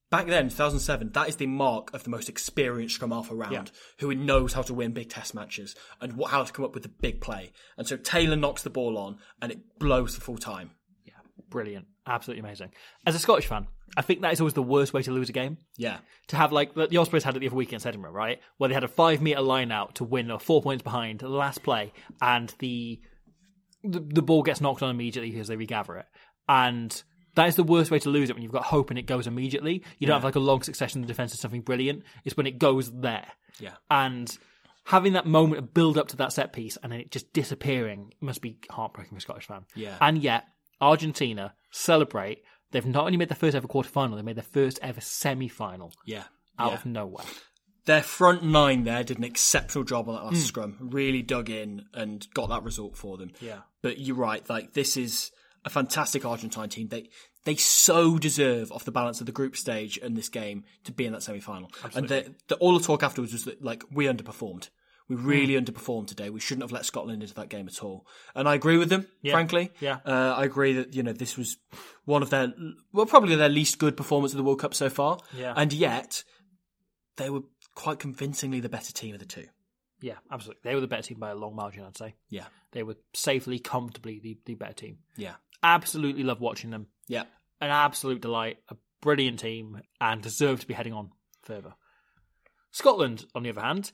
back then, two thousand seven, that is the mark of the most experienced scrum half around, Yeah. who knows how to win big test matches and what, how to come up with the big play. And so Taylor knocks the ball on and it blows the full time. Yeah, brilliant. Absolutely amazing. As a Scottish fan, I think that is always the worst way to lose a game. Yeah. To have, like, the, the Ospreys had it the other week against Edinburgh, right? Where they had a five metre line out to win, or four points behind, the last play, and the, the the ball gets knocked on immediately because they regather it. And that is the worst way to lose it, when you've got hope and it goes immediately. You don't Yeah. have like a long succession of the defence is something brilliant. It's when it goes there. Yeah. And having that moment of build up to that set piece and then it just disappearing must be heartbreaking for a Scottish fan. Yeah. And yet, Argentina celebrate. They've not only made their first ever quarter final, they made their first ever semi final. Yeah. Out yeah. of nowhere. Their front nine there did an exceptional job on that last Mm. scrum. Really dug in and got that result for them. Yeah. But you're right. Like, this is a fantastic Argentine team. They they so deserve, off the balance of the group stage and this game, to be in that semi-final. Absolutely. And the, the, all the talk afterwards was that, like, we underperformed. We really mm. underperformed today. We shouldn't have let Scotland into that game at all. And I agree with them, Yeah. frankly. Yeah. Uh, I agree that, you know, this was one of their, well, probably their least good performance of the World Cup so far. Yeah. And yet, they were quite convincingly the better team of the two. Yeah, absolutely. They were the better team by a long margin, I'd say. Yeah. They were safely, comfortably the, the better team. Yeah. Absolutely love watching them. Yeah. An absolute delight. A brilliant team and deserve to be heading on further. Scotland, on the other hand,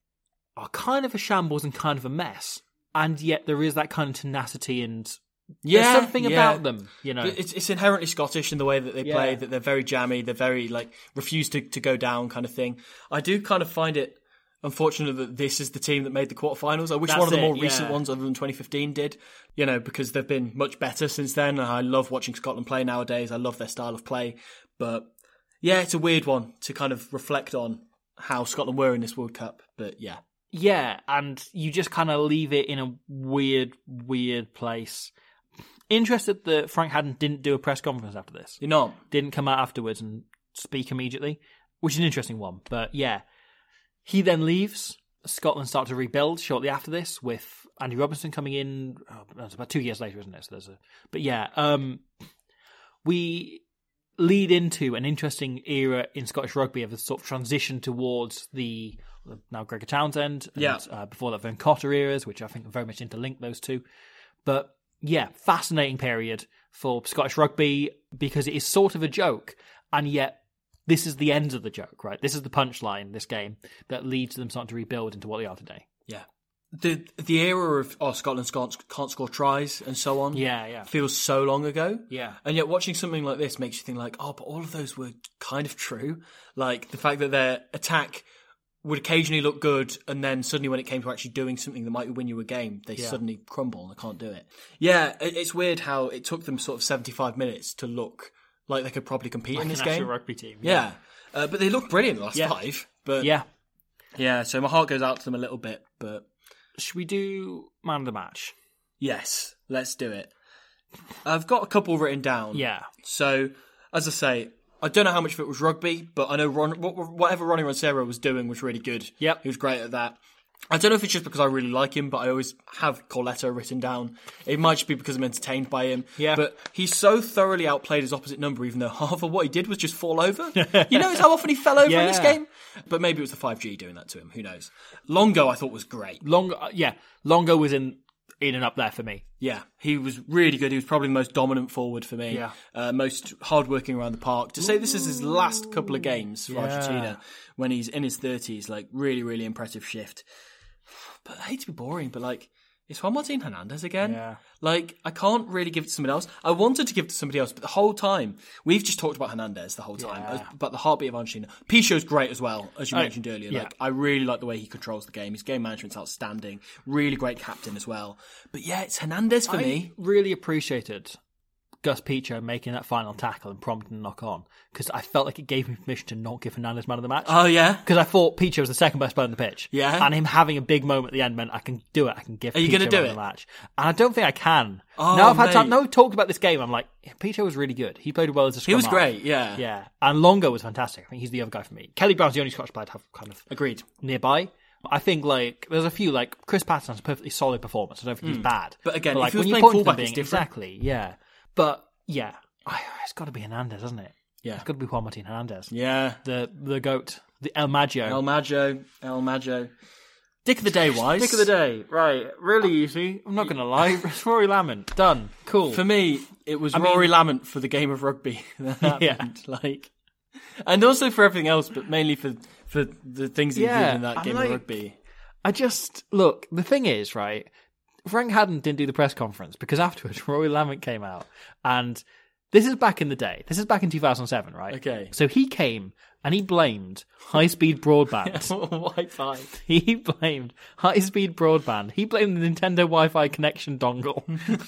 are kind of a shambles and kind of a mess. And yet there is that kind of tenacity and Yeah, there's something yeah. about them, you know. It's, it's inherently Scottish in the way that they Yeah. play, that they're very jammy, they're very, like, refuse to, to go down kind of thing. I do kind of find it unfortunate that this is the team that made the quarterfinals. I wish That's one of the it, more yeah. recent ones, other than twenty fifteen, did, you know, because they've been much better since then. I love watching Scotland play nowadays. I love their style of play. But, yeah, it's a weird one to kind of reflect on how Scotland were in this World Cup. But, yeah. Yeah, and you just kind of leave it in a weird, weird place. Interested that Frank Haddon didn't do a press conference after this. You're not? Didn't come out afterwards and speak immediately, which is an interesting one. But yeah, he then leaves. Scotland start to rebuild shortly after this, with Andy Robinson coming in. Oh, that's about two years later, isn't it? So there's a, but yeah, um, we lead into an interesting era in Scottish rugby of a sort of transition towards the now Gregor Townsend, and, Yeah. uh, before that Vern Cotter eras, which I think are very much interlinked, those two. But yeah, fascinating period for Scottish rugby because it is sort of a joke, and yet this is the end of the joke, right? This is the punchline, this game, that leads them starting to rebuild into what they are today. Yeah. The the era of, oh, Scotland can't, can't score tries and so on Yeah, yeah. feels so long ago. Yeah. And yet watching something like this makes you think like, oh, but all of those were kind of true. Like the fact that their attack would occasionally look good, and then suddenly when it came to actually doing something that might win you a game, they Yeah. suddenly crumble and they can't do it. Yeah, it- it's weird how it took them sort of seventy-five minutes to look like they could probably compete Like in this an actual game. rugby team. Yeah. Uh, but they looked brilliant the last Yeah. five. But Yeah. yeah, so my heart goes out to them a little bit, but Should we do man of the match? yes, let's do it. I've got a couple written down. Yeah. So, as I say, I don't know how much of it was rugby, but I know Ron, whatever Ronnie Roncero was doing was really good. Yep. He was great at that. I don't know if it's just because I really like him, but I always have Corletto written down. It might just be because I'm entertained by him. Yeah. But he's so thoroughly outplayed his opposite number, even though half of what he did was just fall over. You notice how often he fell over in this Yeah. game? But maybe it was the five G doing that to him. Who knows? Longo, I thought, was great. Longo, uh, yeah, Longo was in in and up there for me. Yeah, he was really good. He was probably the most dominant forward for me. Yeah. Uh, most hardworking around the park. To say this is his last couple of games for Yeah. Argentina when he's in his thirties, like, really, really impressive shift. But I hate to be boring, but, like, it's Juan Martin Hernandez again. Yeah. Like, I can't really give it to somebody else. I wanted to give it to somebody else, but the whole time, we've just talked about Hernandez the whole time, Yeah. about the heartbeat of Argentina. Pichot's great as well, as you Oh, mentioned earlier. yeah. Like, I really like the way he controls the game. His game management's outstanding. Really great captain as well. But yeah, it's Hernandez for I me. really appreciated Gus Pichot making that final tackle and prompting the knock on, because I felt like it gave me permission to not give Hernandez man of the match. Oh, yeah? Because I thought Pichot was the second best player on the pitch. Yeah? And him having a big moment at the end meant I can do it. I can give Are you Pichot gonna do man of it? the match. And I don't think I can. Oh, now I've had mate. time. Now we've talked about this game, I'm like, yeah, Pichot was really good. He played well as a scrum He was half. great, yeah. Yeah. And Longo was fantastic. I think he's the other guy for me. Kelly Brown's the only Scottish player to have kind of Agreed. nearby. I think, like, there's a few, like, Chris Patterson's a perfectly solid performance. I don't think he's bad. Hmm. But again, if like, he was when you playing point to them fullback, being, it's different. Exactly, yeah. But, yeah, I, it's got to be Hernandez, hasn't it? Yeah. It's got to be Juan Martin Hernandez. Yeah. The the GOAT. The El Maggio. El Maggio. El Maggio. Dick of the day, Wise. Dick of the day. Right. Really easy. I'm not going to lie. It's Rory Lamont. Done. Cool. For me, it was I Rory mean- Lamont for the game of rugby that happened. Yeah. Like, and also for everything else, but mainly for, for the things he Yeah, did in that I'm game like- of rugby. I just... Look, the thing is, right, Frank Haddon didn't do the press conference because afterwards Rory Lamont came out and... This is back in the day. This is back in two thousand seven, right? Okay. So he came and he blamed high-speed broadband. Wi-Fi. He blamed high-speed broadband. He blamed the Nintendo Wi-Fi connection dongle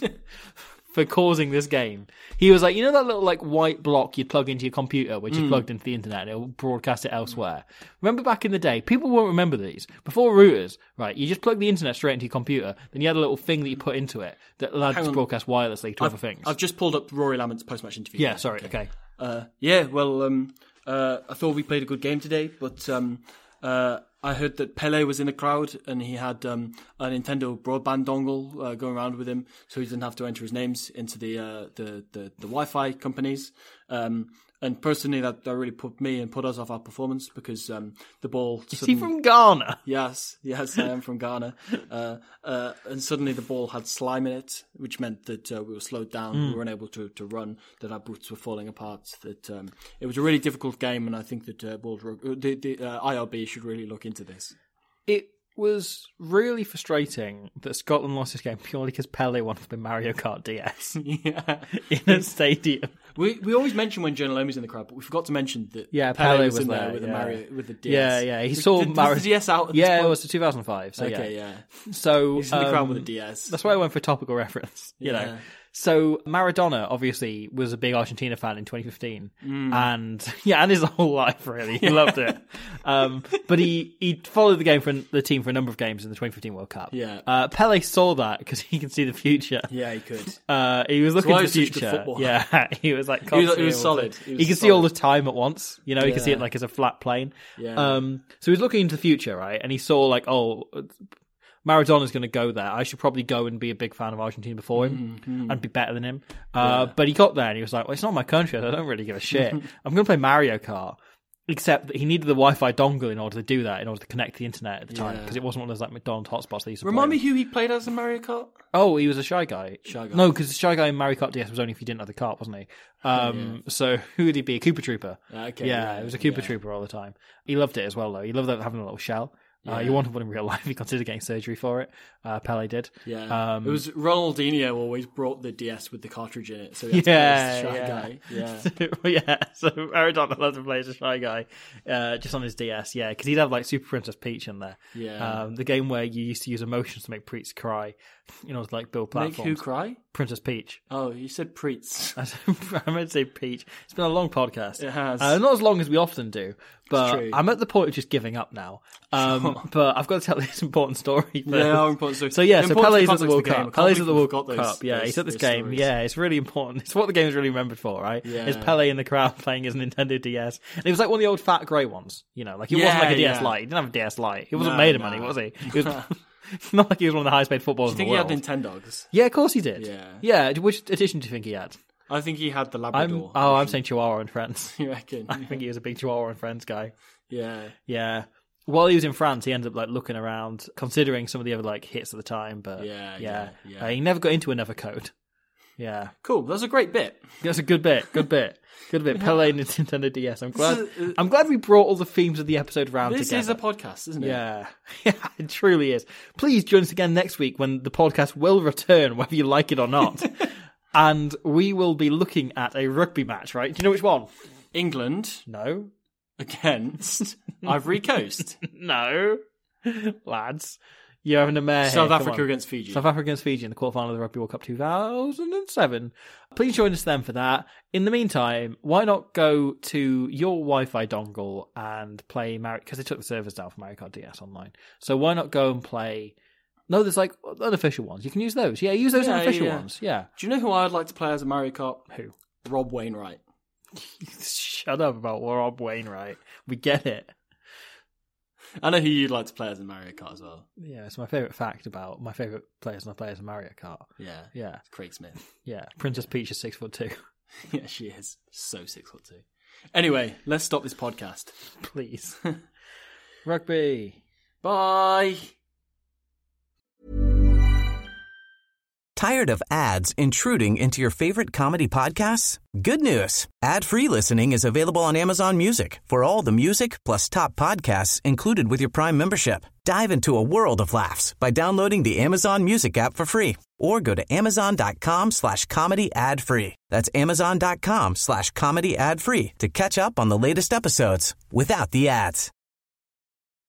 for causing this game. He was like, you know that little like white block you plug into your computer, which Mm. is plugged into the internet and it'll broadcast it elsewhere. Remember back in the day, people won't remember these. Before routers, right, you just plug the internet straight into your computer, then you had a little thing that you put into it that allowed Hang you to on. broadcast wirelessly to I've, other things. I've just pulled up Rory Lamont's post-match interview. Yeah, sorry, okay. Uh, yeah, well, um, uh, I thought we played a good game today, but um, uh, I heard that Pele was in the crowd and he had um, a Nintendo broadband dongle uh, going around with him, so he didn't have to enter his names into the uh, the, the the Wi-Fi companies. Um, and personally, that, that really put me and put us off our performance because um, the ball. Is sudden- he from Ghana? Yes, yes, I am from Ghana. Uh, uh, and suddenly the ball had slime in it, which meant that uh, we were slowed down, Mm. we were unable to, to run, that our boots were falling apart. That um, it was a really difficult game, and I think that uh, World Rug- uh, the, the uh, I R B should really look into this. It was really frustrating that Scotland lost this game purely because Pele wanted to play Mario Kart D S yeah, in a stadium. we we always mention when Jonah Lomi's in the crowd, but we forgot to mention that Yeah, Pele, Pele was, was in there, there, with the yeah. Mario with the D Yeah, S. yeah. He Was- saw did, Mario. was the D S out? At this Yeah, it point? was two thousand five. So Okay, yeah. yeah. So He's in the crowd um, with a D S. That's why I went for topical reference. You Yeah. know. So Maradona obviously was a big Argentina fan in twenty fifteen, Mm. and yeah, and his whole life really, he loved it. Um, but he he followed the game for the team for a number of games in the twenty fifteen World Cup. Yeah. uh, Pele saw that because he can see the future. Yeah, he could. Uh, he was looking why to he the was such a good future. footballer. Yeah, he was like, He was- constantly he was able solid. to- He He, was could see all the solid. time at once. You know, he could see it Yeah. like as a flat plane. Yeah. Um, so he was looking into the future, right? And he saw like, oh, Maradona's going to go there. I should probably go and be a big fan of Argentina before him Mm-hmm. and be better than him. Uh, But he got there and he was like, well, it's not my country. I don't really give a shit. I'm going to play Mario Kart. Except that he needed the Wi-Fi dongle in order to do that, in order to connect to the internet at the time, Yeah. because it wasn't one of those like McDonald's hotspots they used to Remind play me on. who he played as in Mario Kart? Oh, he was a Shy Guy. Shy Guy. No, because the Shy Guy in Mario Kart D S was only if you didn't have the kart, wasn't he? Um, So who would he be? A Koopa Trooper. Okay, yeah, yeah, it was a Koopa yeah. Trooper all the time. He loved it as well, though. He loved having a little shell. Uh, he Yeah. wanted one in real life. He considered getting surgery for it. Uh, Pele did. Yeah, Um, it was Ronaldinho always brought the D S with the cartridge in it, so he had to Yeah, play as the Shy yeah. Guy. Yeah, So, yeah, so Maradona loved to play as a Shy Guy, uh, just on his D S, yeah, because he'd have like Super Princess Peach in there. Yeah. Um, the game where you used to use emotions to make Preets cry, in order to like build make platforms. who cry? Princess Peach. Oh, you said Preets. I meant to say Peach. It's been a long podcast. It has. Uh, not as long as we often do, but true. I'm at the point of just giving up now. Um, But I've got to tell this important story first. Yeah, our important story. So yeah, so Important Pele's to at the context World of the game. I Cup. can't Pele's at believe the we World forgot those- Cup. Yeah, those- he's at this those game. stories. Yeah, it's really important. It's what the game's really remembered for, right? Yeah. It's Pele in the crowd playing his Nintendo D S. And it was like one of the old fat grey ones, you know, like he wasn't Yeah, like a D S yeah. Lite. He didn't have a D S Lite. He wasn't No, made of no. money, was he? He was not like he was one of the highest paid footballers Do you in think the he world. had Nintendogs? Yeah, of course he did. Yeah. Yeah, which edition do you think he had? I think he had the I'm, Labrador. oh, I'm saying Chihuahua and Friends. You reckon? I think he was a big Chihuahua and Friends guy. Yeah. Yeah. While he was in France, he ended up like looking around, considering some of the other like hits at the time. But Yeah, yeah, yeah, yeah. Uh, he never got into another code. Yeah, Cool. That's a great bit. that's a good bit. Good bit. Good bit. Pele and Nintendo D S. I'm glad. This is, uh, I'm glad we brought all the themes of the episode round This together. is a podcast, isn't it? Yeah, yeah, it truly is. Please join us again next week when the podcast will return, whether you like it or not. And we will be looking at a rugby match, right? Do you know which one? England No. against Ivory Coast. No. Lads. You're having a mare South here. Come Africa on. against Fiji. South Africa against Fiji in the quarterfinal of the Rugby World Cup two thousand seven. Please join us then for that. In the meantime, why not go to your Wi-Fi dongle and play Mario, because they took the servers down for Mario Kart D S online. So why not go and play? No, there's like unofficial ones. You can use those. Yeah, use those Yeah, unofficial yeah. ones. Yeah. Do you know who I'd like to play as a Mario Kart? Who? Rob Wainwright. Shut up about Rob Wainwright. We get it. I know who you'd like to play as a Mario Kart as well. Yeah, it's my favourite fact about my favourite players and I play as a Mario Kart. Yeah. Yeah. Craig Smith. Yeah. Princess Peach is six foot two. Yeah, she is so six foot two. Anyway, let's stop this podcast. Please. Rugby. Bye. Tired of ads intruding into your favorite comedy podcasts? Good news. Ad-free listening is available on Amazon Music for all the music plus top podcasts included with your Prime membership. Dive into a world of laughs by downloading the Amazon Music app for free or go to amazon.com slash comedy ad free. That's amazon.com slash comedy ad free to catch up on the latest episodes without the ads.